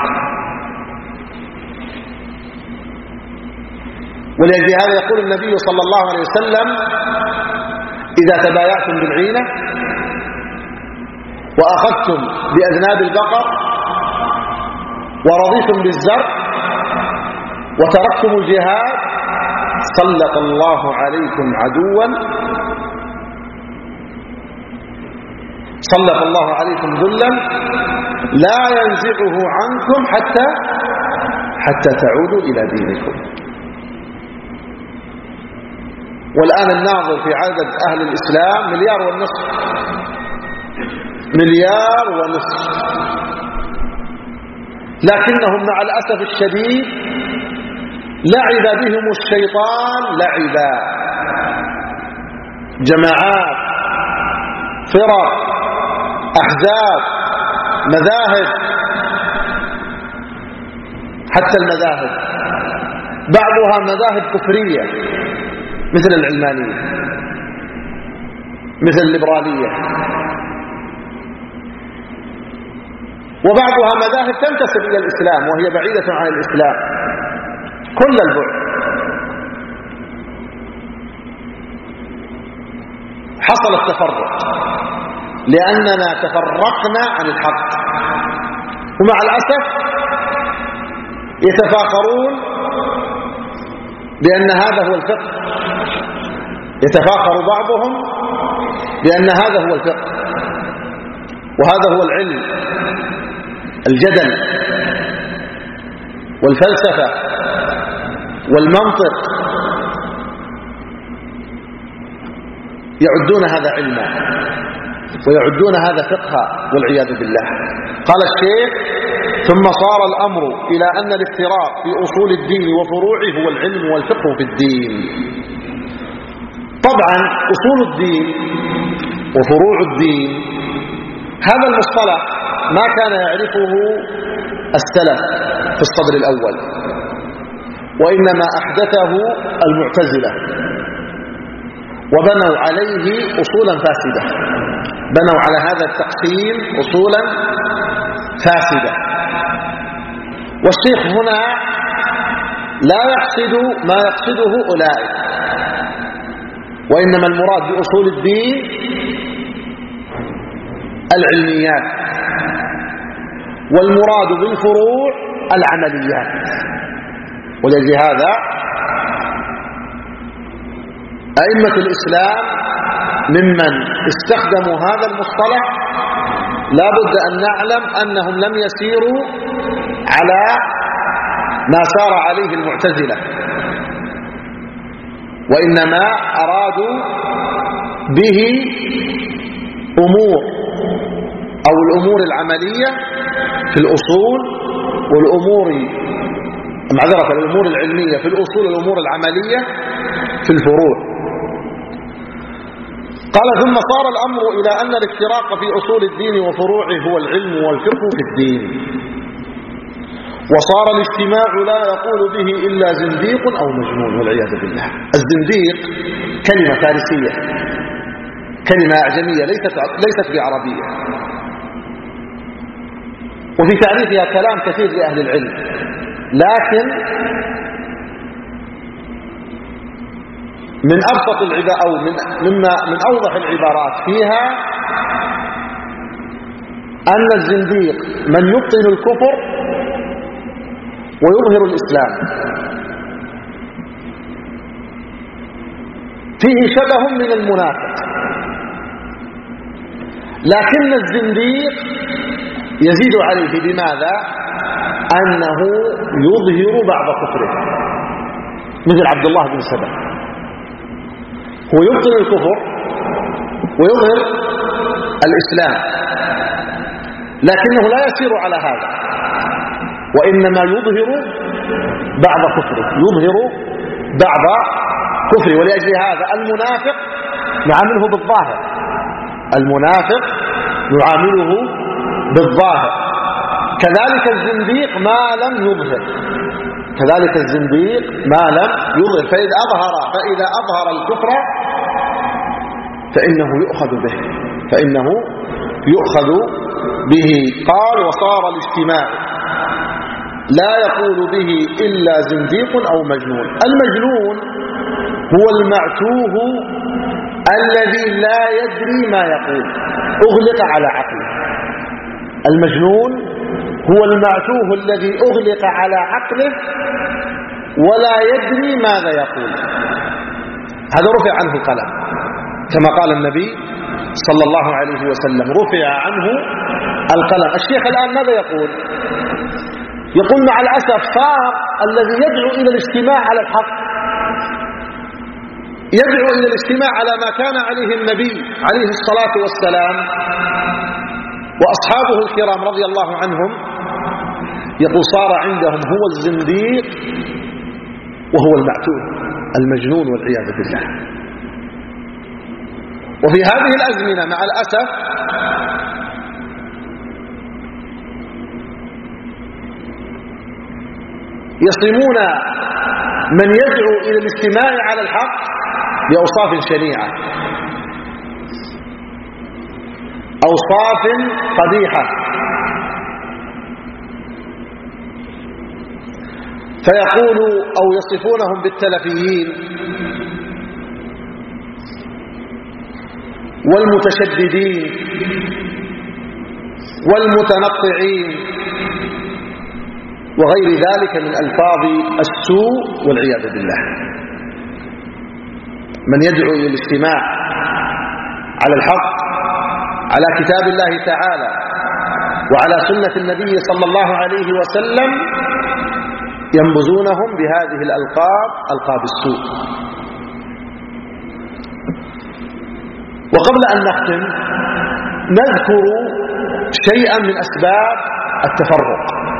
ولأجل هذا يقول النبي صلى الله عليه وسلم: إذا تبايعتم بالعينة وأخذتم بأذناب البقر ورضيتم بالزرع وتركتم الجهاد سلط الله عليكم عدوا سلط الله عليكم ذلا لا ينزعه عنكم حتى حتى تعودوا إلى دينكم. والآن الناظر في عدد أهل الإسلام مليار ونصف، مليار ونصف، لكنهم مع الأسف الشديد لعب بهم الشيطان لعبا، جماعات، فرق، أحزاب، مذاهب، حتى المذاهب بعضها مذاهب كفرية مثل العلمانية، مثل الليبرالية، وبعضها مذاهب تنتسب إلى الإسلام وهي بعيدة عن الإسلام كل البعد. حصل التفرق لأننا تفرقنا عن الحق، ومع الأسف يتفاخرون بأن هذا هو الفقه، يتفاخر بعضهم بأن هذا هو الفقه وهذا هو العلم، الجدل والفلسفة والمنطق، يعدون هذا علما ويعدون هذا فقها والعياذ بالله. قال الشيخ: ثم صار الأمر إلى أن الافتراق في أصول الدين وفروعه هو العلم والفقه في الدين. طبعا أصول الدين وفروع الدين هذا المصطلح ما كان يعرفه السلف في الصدر الأول، وإنما أحدثه المعتزلة وبنوا عليه أصولا فاسدة، بنوا على هذا التقسيم أصولا فاسدة. والشيخ هنا لا يقصد ما يقصده أولئك، وإنما المراد بأصول الدين العلميات، والمراد بالفروع العمليات. ولهذا أئمة الإسلام ممن استخدموا هذا المصطلح لا بد أن نعلم أنهم لم يسيروا على ما سار عليه المعتزلة، وإنما أرادوا به أمور أو الأمور العملية في الأصول، والأمور معذرة الأمور العلمية في الأصول، والأمور العملية في الفروع. قال: ثم صار الأمر إلى أن الافتراق في أصول الدين وفروعه هو العلم والفقه في الدين، وصار الاجتماع لا يقول به إلا زنديق أو مجنون والعياذ بالله. الزنديق كلمة فارسية، كلمة أعجمية ليست ليست بعربية، وفي تعريفها كلام كثير لأهل العلم، لكن من أبسط العبارات أو من مما من أوضح العبارات فيها أن الزنديق من يبطن الكفر ويظهر الإسلام، فيه شبه من المنافق، لكن الزنديق يزيد عليه بماذا؟ أنه يظهر بعض كفره، مثل عبد الله بن سبأ، هو يبطن الكفر ويظهر الإسلام، لكنه لا يسير على هذا، وإنما يظهر بعض كفره، يظهر بعض كفره. ولأجل هذا المنافق نعامله بالظاهر، المنافق نعامله بالظاهر، كذلك الزنديق ما لم يظهر، كذلك الزنديق ما لم يظهر، فإذا أظهر فإذا أظهر الكفر فإنه يؤخذ به، فإنه يؤخذ به. قال: وصار الاجتماع لا يقول به إلا زنديق أو مجنون. المجنون هو المعتوه الذي لا يدري ما يقول، أغلق على عقله. المجنون هو المعتوه الذي أغلق على عقله ولا يدري ماذا يقول، هذا رفع عنه القلم، كما قال النبي صلى الله عليه وسلم: رفع عنه القلم. الشيخ الآن ماذا يقول؟ يقول مع الأسف صار الذي يدعو إلى الاجتماع على الحق، يدعو إلى الاجتماع على ما كان عليه النبي عليه الصلاة والسلام وأصحابه الكرام رضي الله عنهم، يقول صار عندهم هو الزنديق وهو المعتوه المجنون والعياذ بالله. وفي هذه الأزمنة مع الأسف يصمون من يدعو إلى الاجتماع على الحق بأوصاف شنيعة، أوصاف قبيحة، فيقول أو يصفونهم بالتلفيين والمتشددين والمتنطعين وغير ذلك من ألفاظ السوء والعياذ بالله. من يدعو إلى الاجتماع على الحق، على كتاب الله تعالى وعلى سنة النبي صلى الله عليه وسلم، ينبذونهم بهذه الألقاب، ألقاب السوء. وقبل أن نختم نذكر شيئا من أسباب التفرق.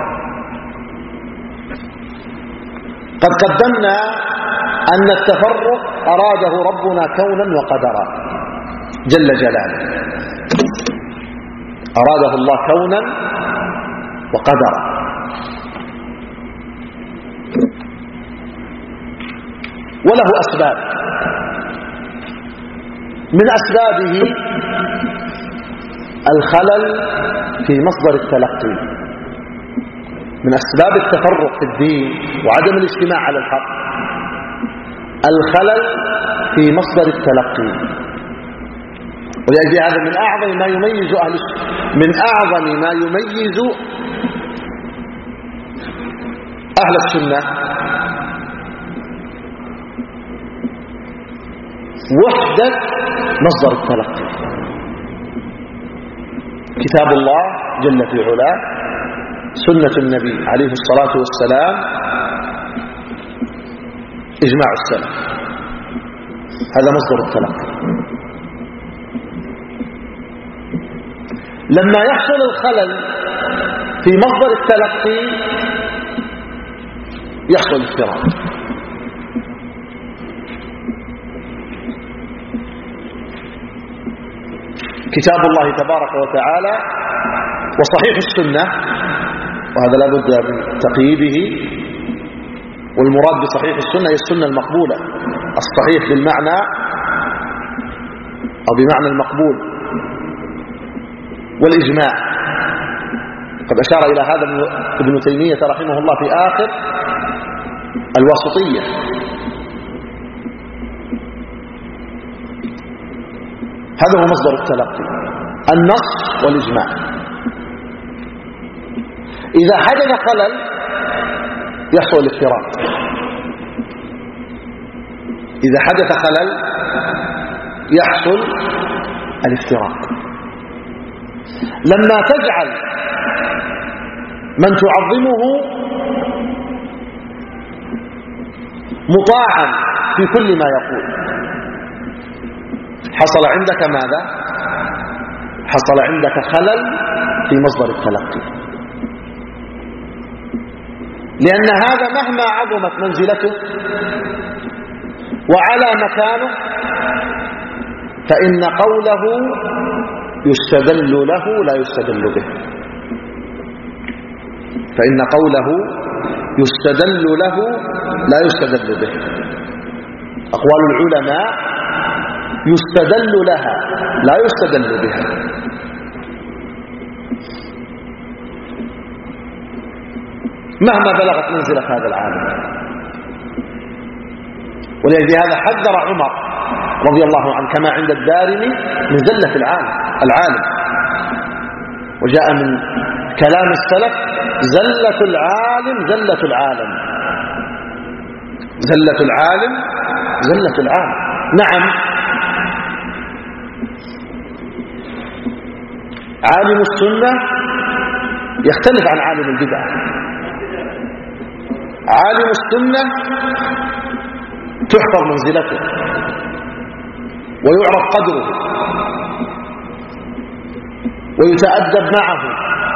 قد قدمنا أن التفرق أراده ربنا كونا وقدرا جل جلاله، أراده الله كونا وقدرا. وله أسباب، من أسبابه الخلل في مصدر التلقي. من أسباب التفرق في الدين وعدم الاجتماع على الحق الخلل في مصدر التلقي. ولأجل هذا من أعظم ما يميز أهل من أعظم ما يميز أهل السنة وحدة مصدر التلقي. كتاب الله جل في علاه، سنة النبي عليه الصلاة والسلام، إجماع السلف، هذا مصدر التلقي. لما يحصل الخلل في مصدر التلقي يحصل اضطراب. كتاب الله تبارك وتعالى وصحيح السنة، وهذا لا بد من تقييده، والمراد بصحيح السنة هي السنة المقبولة، الصحيح بالمعنى أو بمعنى المقبول، والإجماع. قد أشار إلى هذا ابن تيمية رحمه الله في آخر الواسطية. هذا هو مصدر التلقي، النص والإجماع. إذا حدث خلل يحصل الافتراق. إذا حدث خلل يحصل الافتراق. لما تجعل من تعظمه مطاعا في كل ما يقول، حصل عندك ماذا؟ حصل عندك خلل في مصدر التلقي. لأن هذا مهما عظمت منزلته وعلى مكانه فإن قوله يستدل له لا يستدل به، فإن قوله يستدل له لا يستدل به. أقوال العلماء يستدل لها لا يستدل بها. مهما بلغت منزلة هذا العالم. ولأجل هذا حذر عمر رضي الله عنه كما عند الدارمي من زلة العالم العالم وجاء من كلام السلف: زلة العالم زلة العالم، زلة العالم زلة العالم. نعم، عالم السنة يختلف عن عالم البدعة. عالم السنة تحفظ منزلته ويعرف قدره ويتأدب معه،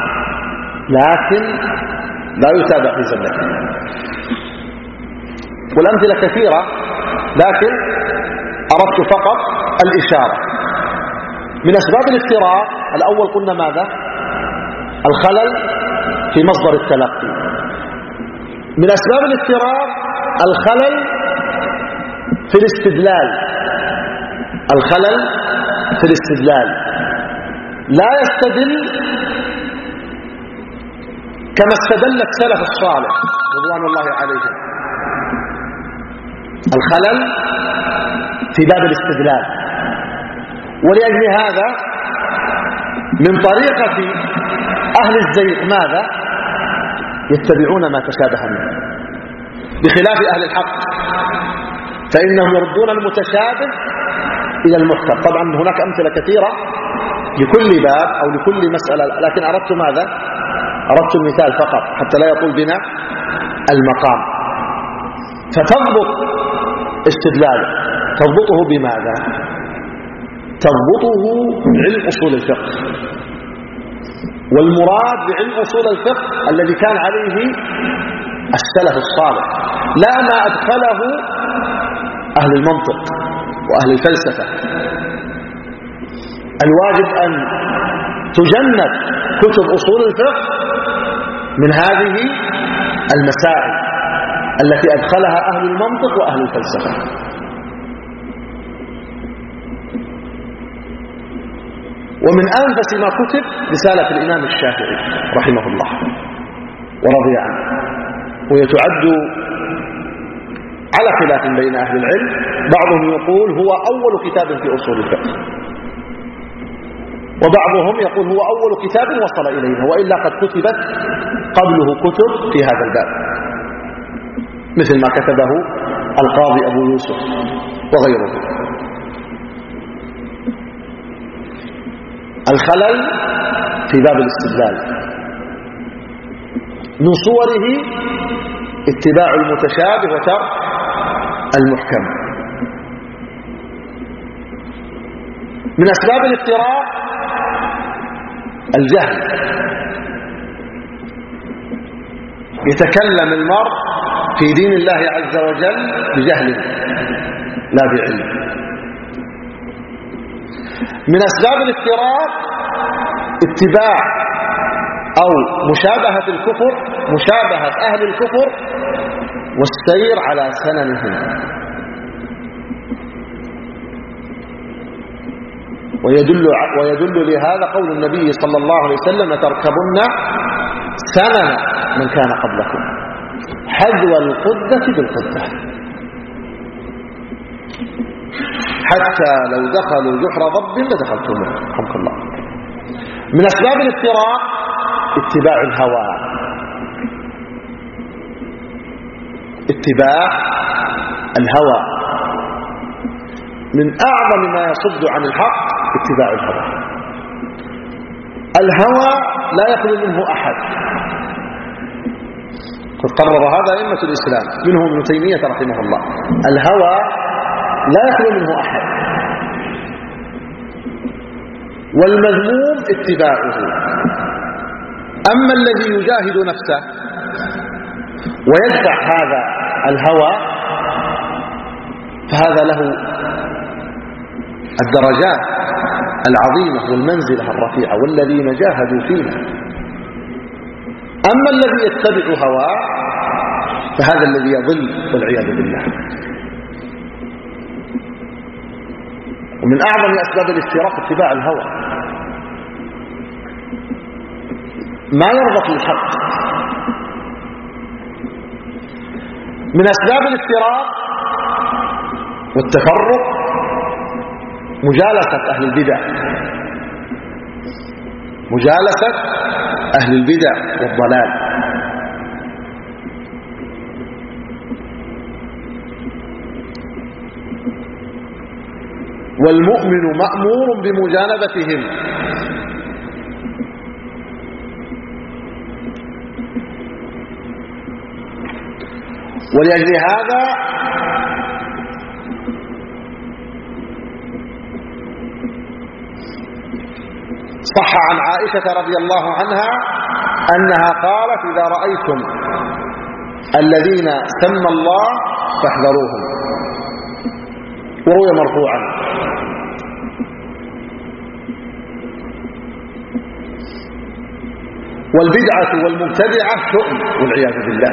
لكن لا يتابع في زلته. والأمثلة كثيرة، لكن أردت فقط الإشارة. من أسباب الافتراق الأول قلنا ماذا؟ الخلل في مصدر التلقي. من أسباب الافتراق الخلل في الاستدلال، الخلل في الاستدلال، لا يستدل كما استدل السلف الصالح رضوان الله عليهم. الخلل في باب الاستدلال. ولأجل هذا من طريقة أهل الزيغ ماذا؟ يتبعون ما تشابه منه، بخلاف أهل الحق فإنهم يردون المتشابه إلى المحكم. طبعا هناك أمثلة كثيرة لكل باب أو لكل مسألة، لكن أردت ماذا؟ أردت المثال فقط حتى لا يطول بنا المقام. فتضبط استدلاله، تضبطه بماذا؟ تضبطه بعلم أصول الفقه. والمراد بعلم أصول الفقه الذي كان عليه السلف الصالح، لا ما أدخله أهل المنطق وأهل الفلسفة. الواجب أن تجنب كتب أصول الفقه من هذه المسائل التي أدخلها أهل المنطق وأهل الفلسفة. ومن أنفس ما كتب رسالة الإمام الشافعي رحمه الله ورضي عنه، ويتعد على خلاف بين أهل العلم، بعضهم يقول هو أول كتاب في أصول الفقه، وبعضهم يقول هو أول كتاب وصل إلينا، وإلا قد كتبت قبله كتب في هذا الباب مثل ما كتبه القاضي أبو يوسف وغيره. الخلل في باب الاستدلال من صوره اتباع المتشابه وترك المحكم. من أسباب الافتراق الجهل. يتكلم المرء في دين الله عز وجل بجهل لا بعلم. من أسباب الافتراق اتباع أو مشابهة الكفر، مشابهة أهل الكفر والسير على سننهم. ويدل, ويدل لهذا قول النبي صلى الله عليه وسلم تركبن سنن من كان قبلكم حذو القدة بالقدة حتى لو دخلوا جحر ضب لدخلتموه. رحمك الله. من أسباب الافتراق اتباع الهوى، اتباع الهوى. من أعظم ما يصد عن الحق اتباع الهوى. الهوى لا يخلو منه أحد، قد قرر هذا أئمة الإسلام منهم ابن تيمية رحمه الله. الهوى لا يخلو منه أحد، والمذموم اتباعه. أما الذي يجاهد نفسه ويدفع هذا الهوى فهذا له الدرجات العظيمة والمنزلة الرفيعة والذين جاهدوا فينا. أما الذي يتبع هواه فهذا الذي يضل والعياذ بالله. ومن أعظم أسباب الافتراق اتباع الهوى، ما يرضى الحق. من أسباب الافتراق والتفرق مجالسة أهل البدع، مجالسة أهل البدع والضلال. والمؤمن مأمور بمجانبتهم. ولأجل هذا صح عن عائشة رضي الله عنها أنها قالت إذا رأيتم الذين سمى الله فاحذروهم. وروي مرفوعا: والبدعة والمبتدعة شؤم والعياذ بالله.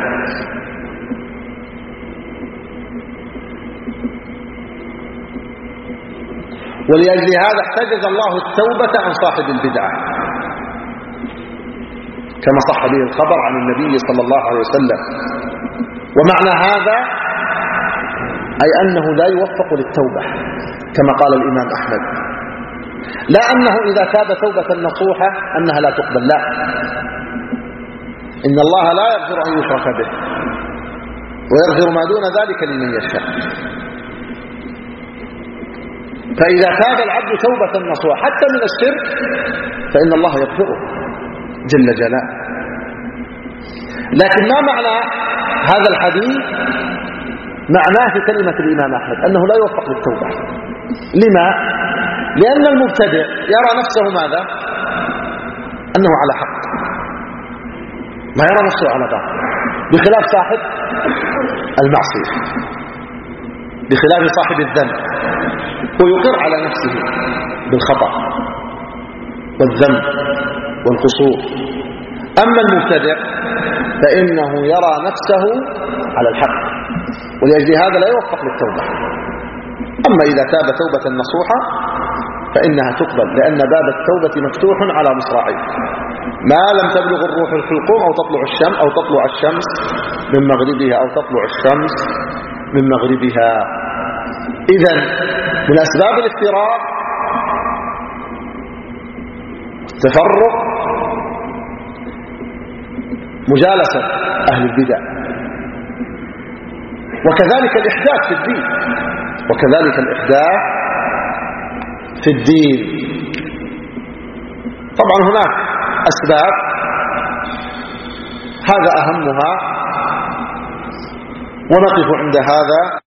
ولأجل هذا احتجز الله التوبة عن صاحب البدعة، كما صح به الخبر عن النبي صلى الله عليه وسلم. ومعنى هذا أي أنه لا يوفق للتوبة كما قال الإمام أحمد، لا أنه إذا تاب توبة نصوحة أنها لا تقبل، لا، إن الله لا يغفر أن يشرك به ويغفر ما دون ذلك لمن يشاء. فإذا تاب العبد توبة نصوحة حتى من الشرك فإن الله يغفره جل جلاله. لكن ما معنى هذا الحديث؟ معناه في كلمة الإمام أحمد أنه لا يوفق للتوبة. لما؟ لأن المبتدع يرى نفسه ماذا؟ أنه على حق، ما يرى نفسه على باطل، بخلاف صاحب المعصية، بخلاف صاحب الذنب، هو يقر على نفسه بالخطأ والذنب والقصور. أما المبتدع فإنه يرى نفسه على الحق، ولأجل هذا لا يوفق للتوبة. أما إذا تاب توبة نصوحة فإنها تقبل، لأن باب التوبة مفتوح على مصراعيه، ما لم تبلغ الروح الحلقوم أو تطلع الشمس أو تطلع الشمس من مغربها أو تطلع الشمس من مغربها. إذن من أسباب الافتراق تفرق مجالسة أهل البدع، وكذلك الإحداث في الدين، وكذلك الإحداث في الدين. طبعا هناك أسباب، هذا أهمها، ونقف عند هذا.